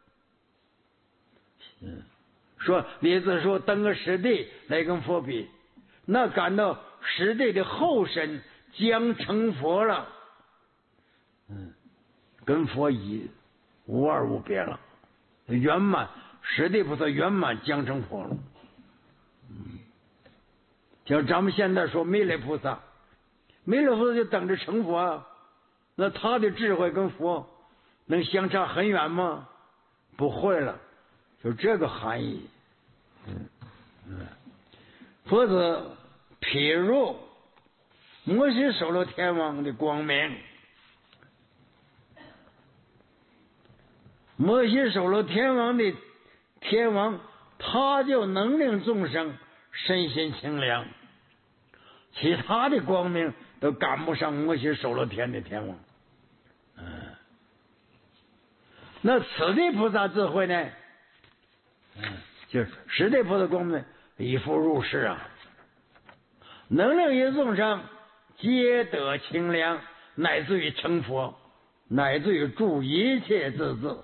Speaker 1: 说你只说登个实地来跟佛比，那感到实地的后身将成佛了，嗯，跟佛已无二无别了，圆满，实地菩萨圆满将成佛了。嗯，像咱们现在说弥勒菩萨，弥勒菩萨就等着成佛啊，那他的智慧跟佛能相差很远吗？不会了，就这个含义。嗯嗯，佛子譬如摩西守了天王的光明，摩西守了天王的天王，他就能令众生身心清凉，其他的光明都赶不上摩西守了天的天王。嗯，那此地菩萨智慧呢？嗯，就是实地菩萨光明以福入世啊，能令一众生皆得清凉，乃至于成佛，乃至于住一切自字，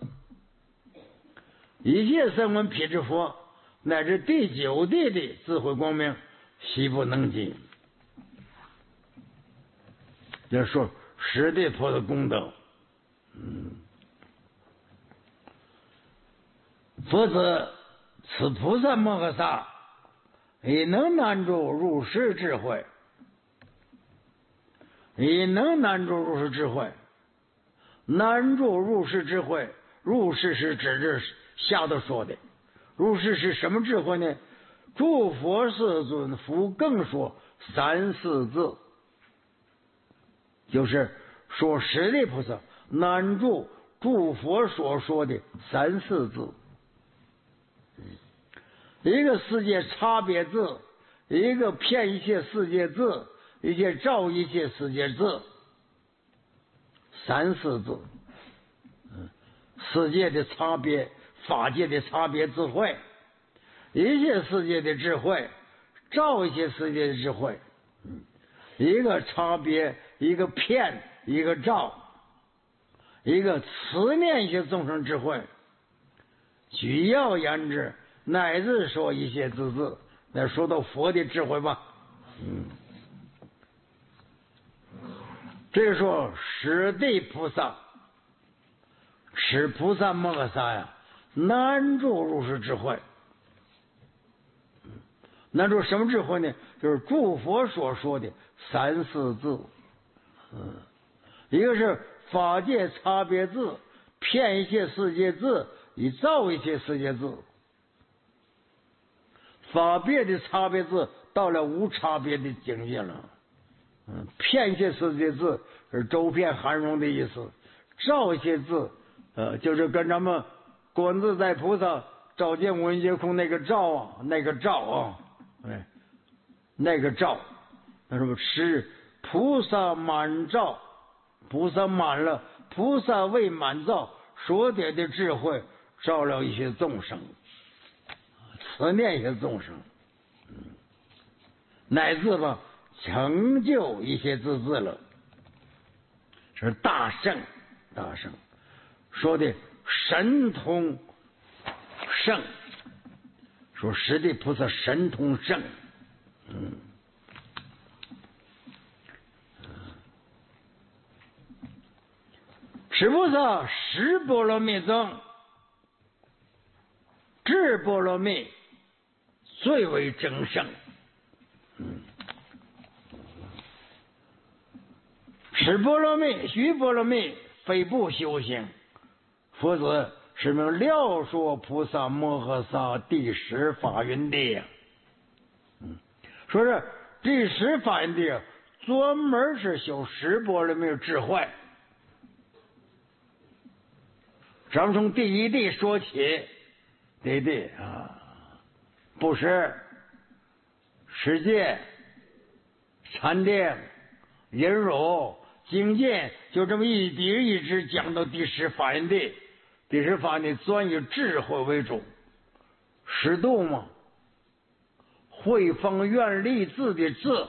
Speaker 1: 一切声闻辟支佛，乃至第九地的智慧光明，悉不能及。 就说十地菩萨功德。嗯，佛子此菩萨摩诃萨也能难住入世智慧，也能难住入世智慧，难住入世智慧。入世是指着下头说的，入世是什么智慧呢？诸佛世尊复更说三四字，就是说十地菩萨难住诸佛所说的三四字，一个世界差别字，一个骗一切世界字，一些照一切世界字，三四字。世界的差别，法界的差别智慧，一切世界的智慧，照一切世界的智慧，一个差别，一个骗，一个照，一个慈念一些众生智慧，举要言之，乃至说一些字字，那说到佛的智慧吧。嗯，这说十地菩萨。使菩萨摩诃萨呀，难住入世智慧。难住什么智慧呢？就是诸佛所说的三四字。嗯，一个是法界差别字，骗一切世界字，以造一切世界字。法别的差别字到了无差别的境界了。嗯，骗一切世界字是周遍含容的意思，造一切字。呃，就是跟咱们观自在菩萨照见五蕴皆空那个照啊，那个照啊，哎，那个照，那什么是菩萨满照，菩萨满了，菩萨未满照，所得的智慧照了一些众生，慈念一些众生，嗯，乃至吧成就一些自字了，是大圣，大圣。说的神通圣，说十地菩萨神通圣，嗯，持菩萨十波罗蜜中，智波罗蜜最为争胜。嗯，持波罗蜜、须波罗蜜非不修行。佛子是名了说菩萨摩诃萨第十法云地，嗯，说是第十法云地专门是修十波罗蜜智慧。咱们从第一地说起，第一地啊，布施、持戒、禅定、忍辱、精进，就这么一滴一直讲到第十法云地。第十法呢，专以智慧为主，十度嘛，慧方愿立志的志，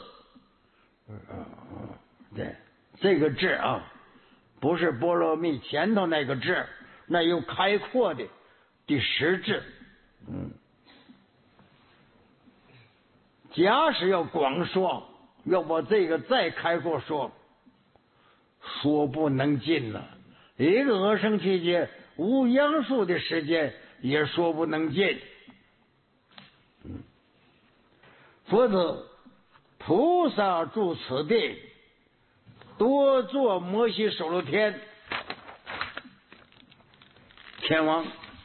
Speaker 1: 对，这个志啊，不是波罗蜜前头那个志，那有开阔的第十志。嗯，假使要广说，要把这个再开阔说，说不能尽了。一个阿僧祇劫无央数的时间也说不能尽。嗯，佛子菩萨住此地，多做摩西首罗天天王，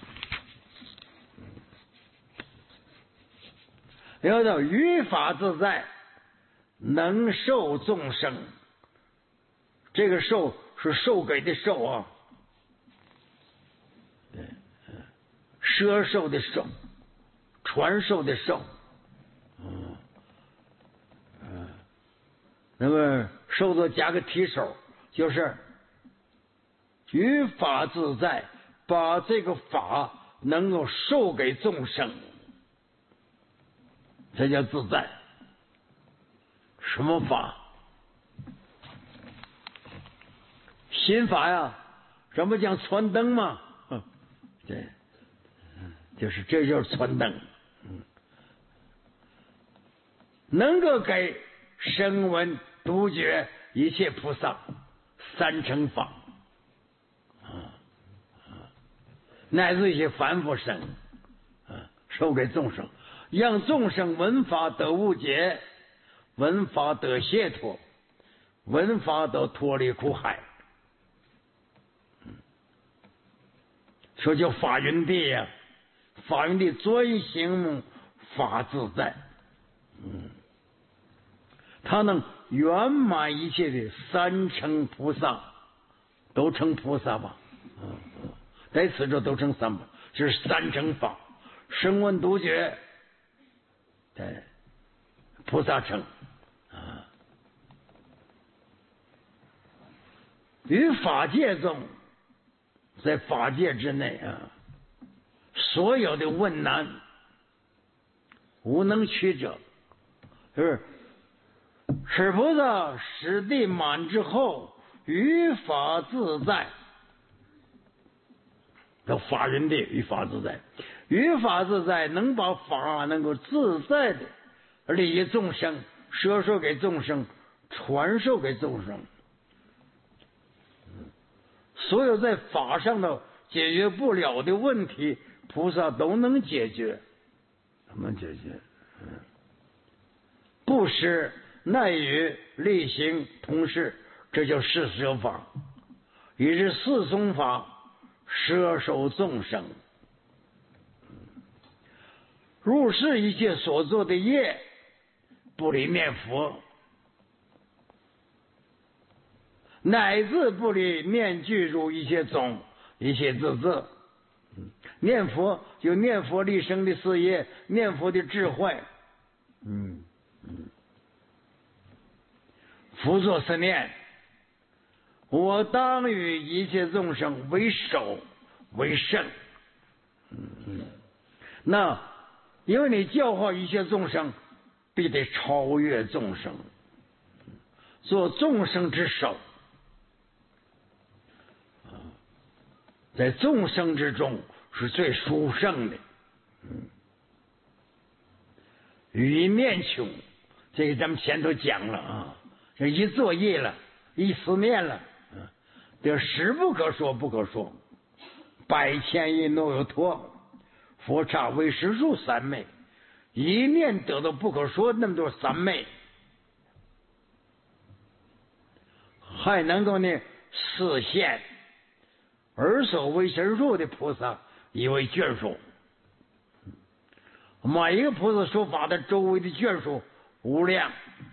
Speaker 1: 要叫于法自在，能受众生。这个受是授给的授啊，对，摄受的受，传授的授，嗯嗯，那么授字加个提手，就是于法自在，把这个法能够授给众生，这叫自在。什么法？心法呀，什么叫传灯嘛？对，就是这就是传灯。嗯，能够给声闻、独觉一切菩萨三乘法啊啊，乃至一些凡夫身啊，授给众生，让众生闻法得无解，闻法得解脱，闻法得脱离苦海。说叫法云地呀、啊，法云地专行法自在，嗯，他能圆满一切的三乘菩萨，都成菩萨吧？嗯，在此处都成三宝，这是三乘法，声闻独觉，对，菩萨乘啊，于法界中。在法界之内啊，所有的问难无能取者，就是使菩萨使地满之后，于法自在，叫法云地，于法自在，于法自在，能把法能够自在的利益众生，摄受给众生，传授给众生。所有在法上的解决不了的问题，菩萨都能解决，怎么解决？嗯，布施、耐语、力行、同事，这叫四摄法，也是四宗法，摄受众生。入世一切所做的业，不离念佛。乃至不离念具入一切种一切字字，念佛有念佛立生的事业，念佛的智慧，嗯嗯，佛作是念，我当与一切众生为首为圣，嗯嗯，那因为你教化一切众生，必得超越众生，做众生之首。在众生之中是最殊胜的，嗯，语一念穷，这个咱们前头讲了啊，这一作业了，一思念了，嗯，这实不可说不可说，百千亿诺有托，佛刹为实数三昧，一念得到不可说那么多三昧，还能够呢实现。而所为神数的菩萨以为眷属，每一个菩萨说法的周围的眷属无量，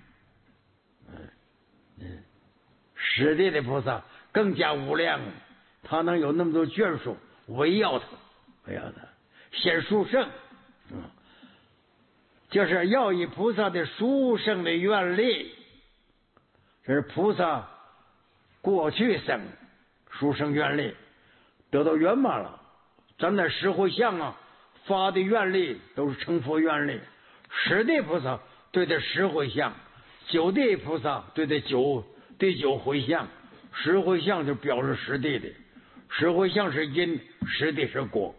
Speaker 1: 实地的菩萨更加无量，他能有那么多眷属围绕他，围绕他显殊胜，嗯，就是要以菩萨的殊胜的愿力，这是菩萨过去生殊胜愿力。得到圆满了，咱那十回向啊发的愿力都是成佛愿力，十地菩萨对的十回向，九地菩萨对的九第九回向，十回向就表示十地的，十回向是因，十地是果。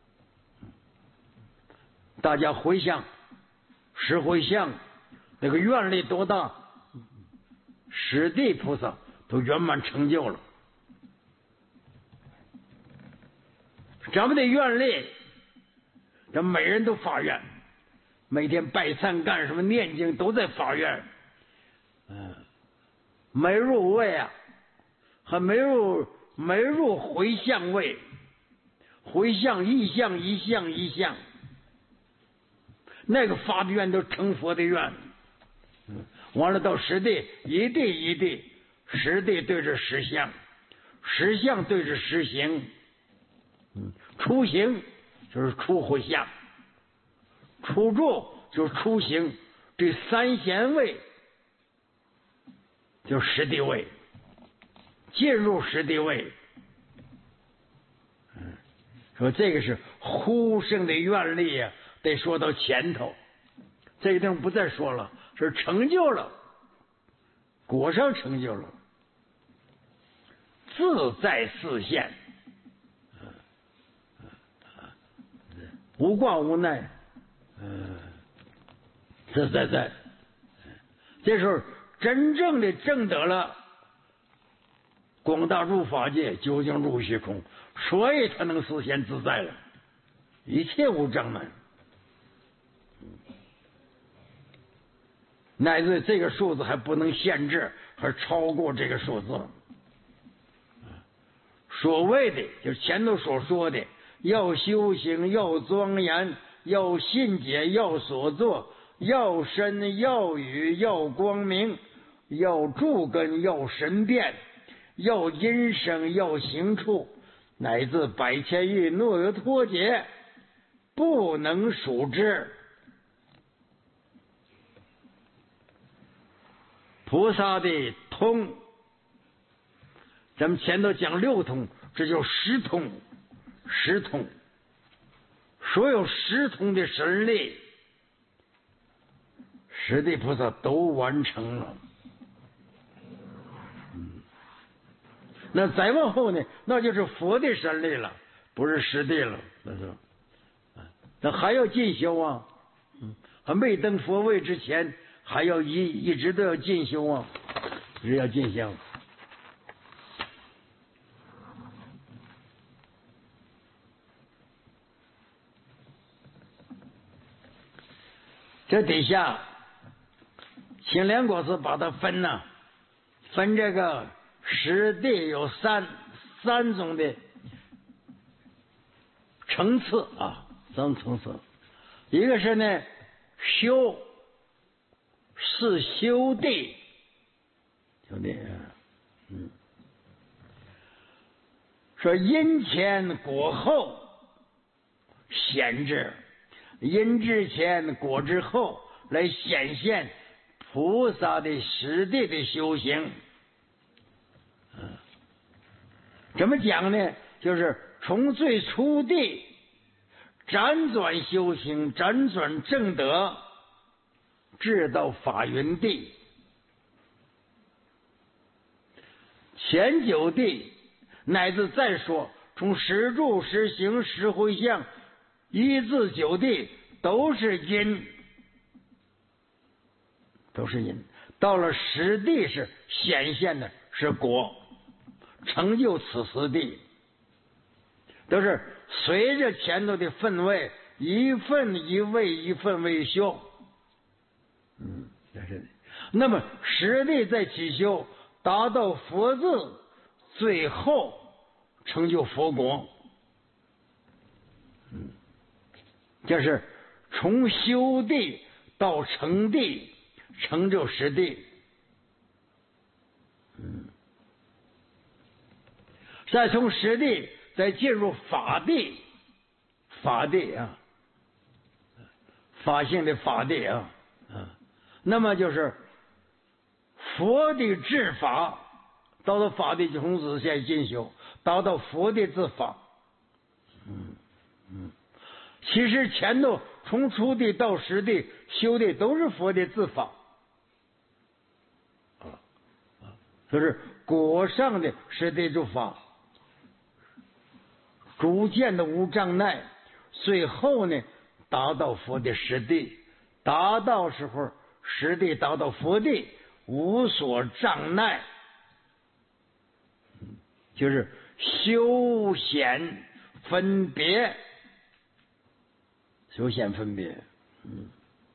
Speaker 1: 大家回向十回向，那个愿力多大，十地菩萨都圆满成就了。咱们的愿力，咱每人都发愿，每天拜忏干什么念经都在发愿，嗯，没入位啊，还没入没入回向位，回向一向一向一向，那个发的愿都成佛的愿，嗯，完了到十地一地一地，十地对着十相，十相对着十行。嗯，出行就是出回向，出住就是出行，这三贤位就十地位，进入十地位。嗯，说这个是呼声的愿力啊，得说到前头，这个地方不再说了，是成就了，果上成就了，自在示现。无挂无奈，嗯，自在在。这时候真正的证得了广大入法界，究竟入虚空，所以他能实现自在了，一切无障碍。乃至这个数字还不能限制，还超过这个数字。所谓的就是前头所说的，要修行，要庄严，要信解，要所作，要身，要语，要光明，要助根，要神变，要因生，要行处，乃至百千亿诺罗脱劫，不能数之。菩萨的通，咱们前头讲六通，这叫十通，十通，所有十通的神力，十地菩萨都完成了。嗯，那再往后呢，那就是佛的神力了，不是十地了，那是。那还要进修啊，嗯，还没登佛位之前，还要一一直都要进修啊，是要进修。这底下青莲果子把它分呢、啊，分这个十地有三三种的层次啊，三种层次。一个是呢修是修地，兄弟，嗯，说因前果后显之，因之前果之后来显现菩萨的实地的修行。嗯，怎么讲呢？就是从最初地辗转修行，辗转正德，至到法云地，前九地，乃至再说从十住、十行、十回向一至九地，都是因，都是因。到了十地是显现的是果，成就此十地，都是随着前头的分位，一份一位，一份为修。嗯，这是。那么十地在起修，达到佛字，最后成就佛果。嗯，这是从修地到成地，成就十地。嗯，再从十地再进入法地，法地啊，法性的法地啊，啊，那么就是佛的智法，到了法地就从此现进修，达到佛的自法。嗯嗯，其实前头从初地到十地修的都是佛的自法，啊啊，就是果上的十地诸法，逐渐的无障碍，最后呢达到佛的实地，达到时候实地达到佛地，无所障碍，就是修显分别，修显分别。嗯，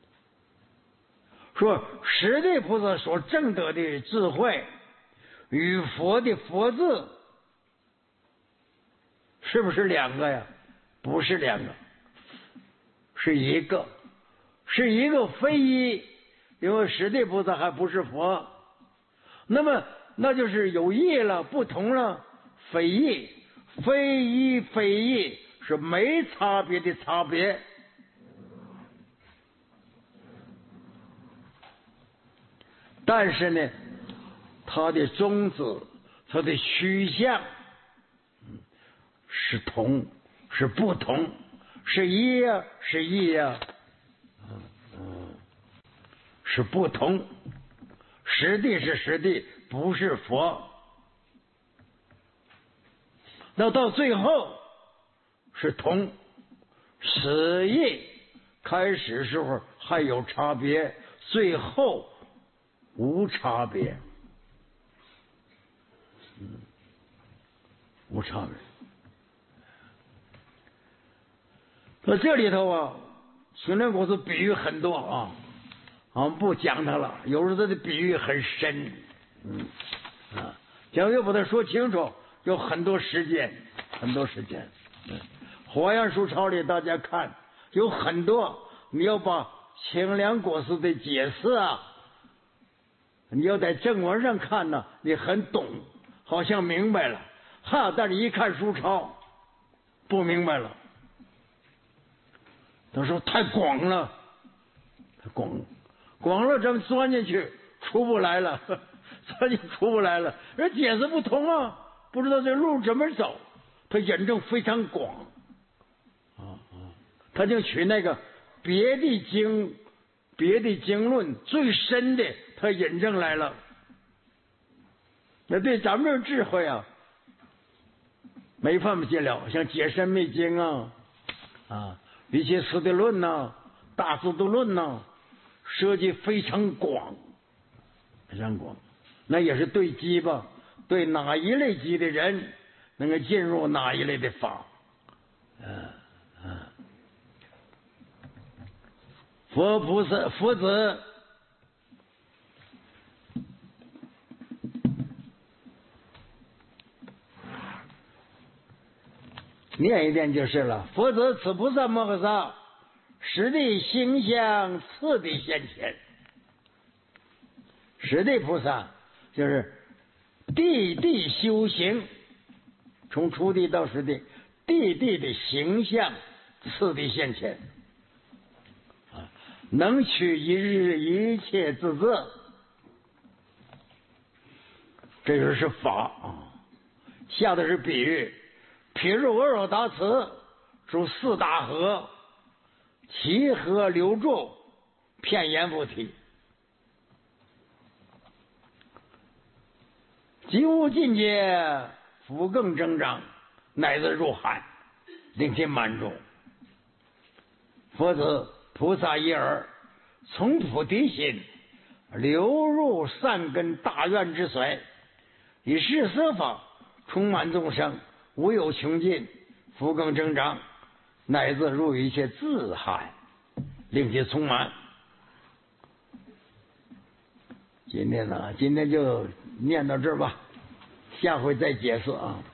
Speaker 1: 说十地菩萨所证得的智慧与佛的佛字是不是两个呀？不是两个，是一个，是一个非一，因为十地菩萨还不是佛，那么那就是有异了，不同了，非异，非一非异是没差别的差别。但是呢，它的宗旨，它的趋向是同，是不同，是一呀，是异呀，嗯，是不同。实地是实地，不是佛。那到最后是同，此异开始时候还有差别，最后无差别，嗯，无差别。那这里头啊，青莲公司比喻很多啊，我们不讲它了。有时候它的比喻很深，嗯啊，讲要把它说清楚，有很多时间，很多时间。嗯，华严书抄里大家看有很多，你要把青莲国师的解释啊，你要在正文上看呢，你很懂，好像明白了，哈，但是一看书抄，不明白了。他说太广了，太广了，广了咱们钻进去出不来了，钻进出不来了，人解释不通啊，不知道这路怎么走，他引证非常广啊啊，他就取那个别的经别的经论最深的，他引证来了。那对咱们这智慧啊，没办法解了，像解深密经啊啊。一些师地论呐、大智度论呐，涉及非常广，非常广。那也是对机吧，对哪一类机的人能够进入哪一类的法。嗯嗯，佛菩萨佛子念一遍就是了。佛子此菩萨摩诃萨，实地形象次第现前。实地菩萨就是地地修行，从初地到实地，地地的形象次第现前，啊，能取一日一切自自，这就是法啊。下的是比喻。譬如阿若达慈，属四大河，其河流注，片言不提，即无尽界，福更增长，乃至入海，令其满足。佛子菩萨一耳，从菩提心流入善根大愿之水，以是色法充满众生。无有穷尽，福更增长，乃至入一切自海，令其充满。今天呢，今天就念到这儿吧，下回再解释啊。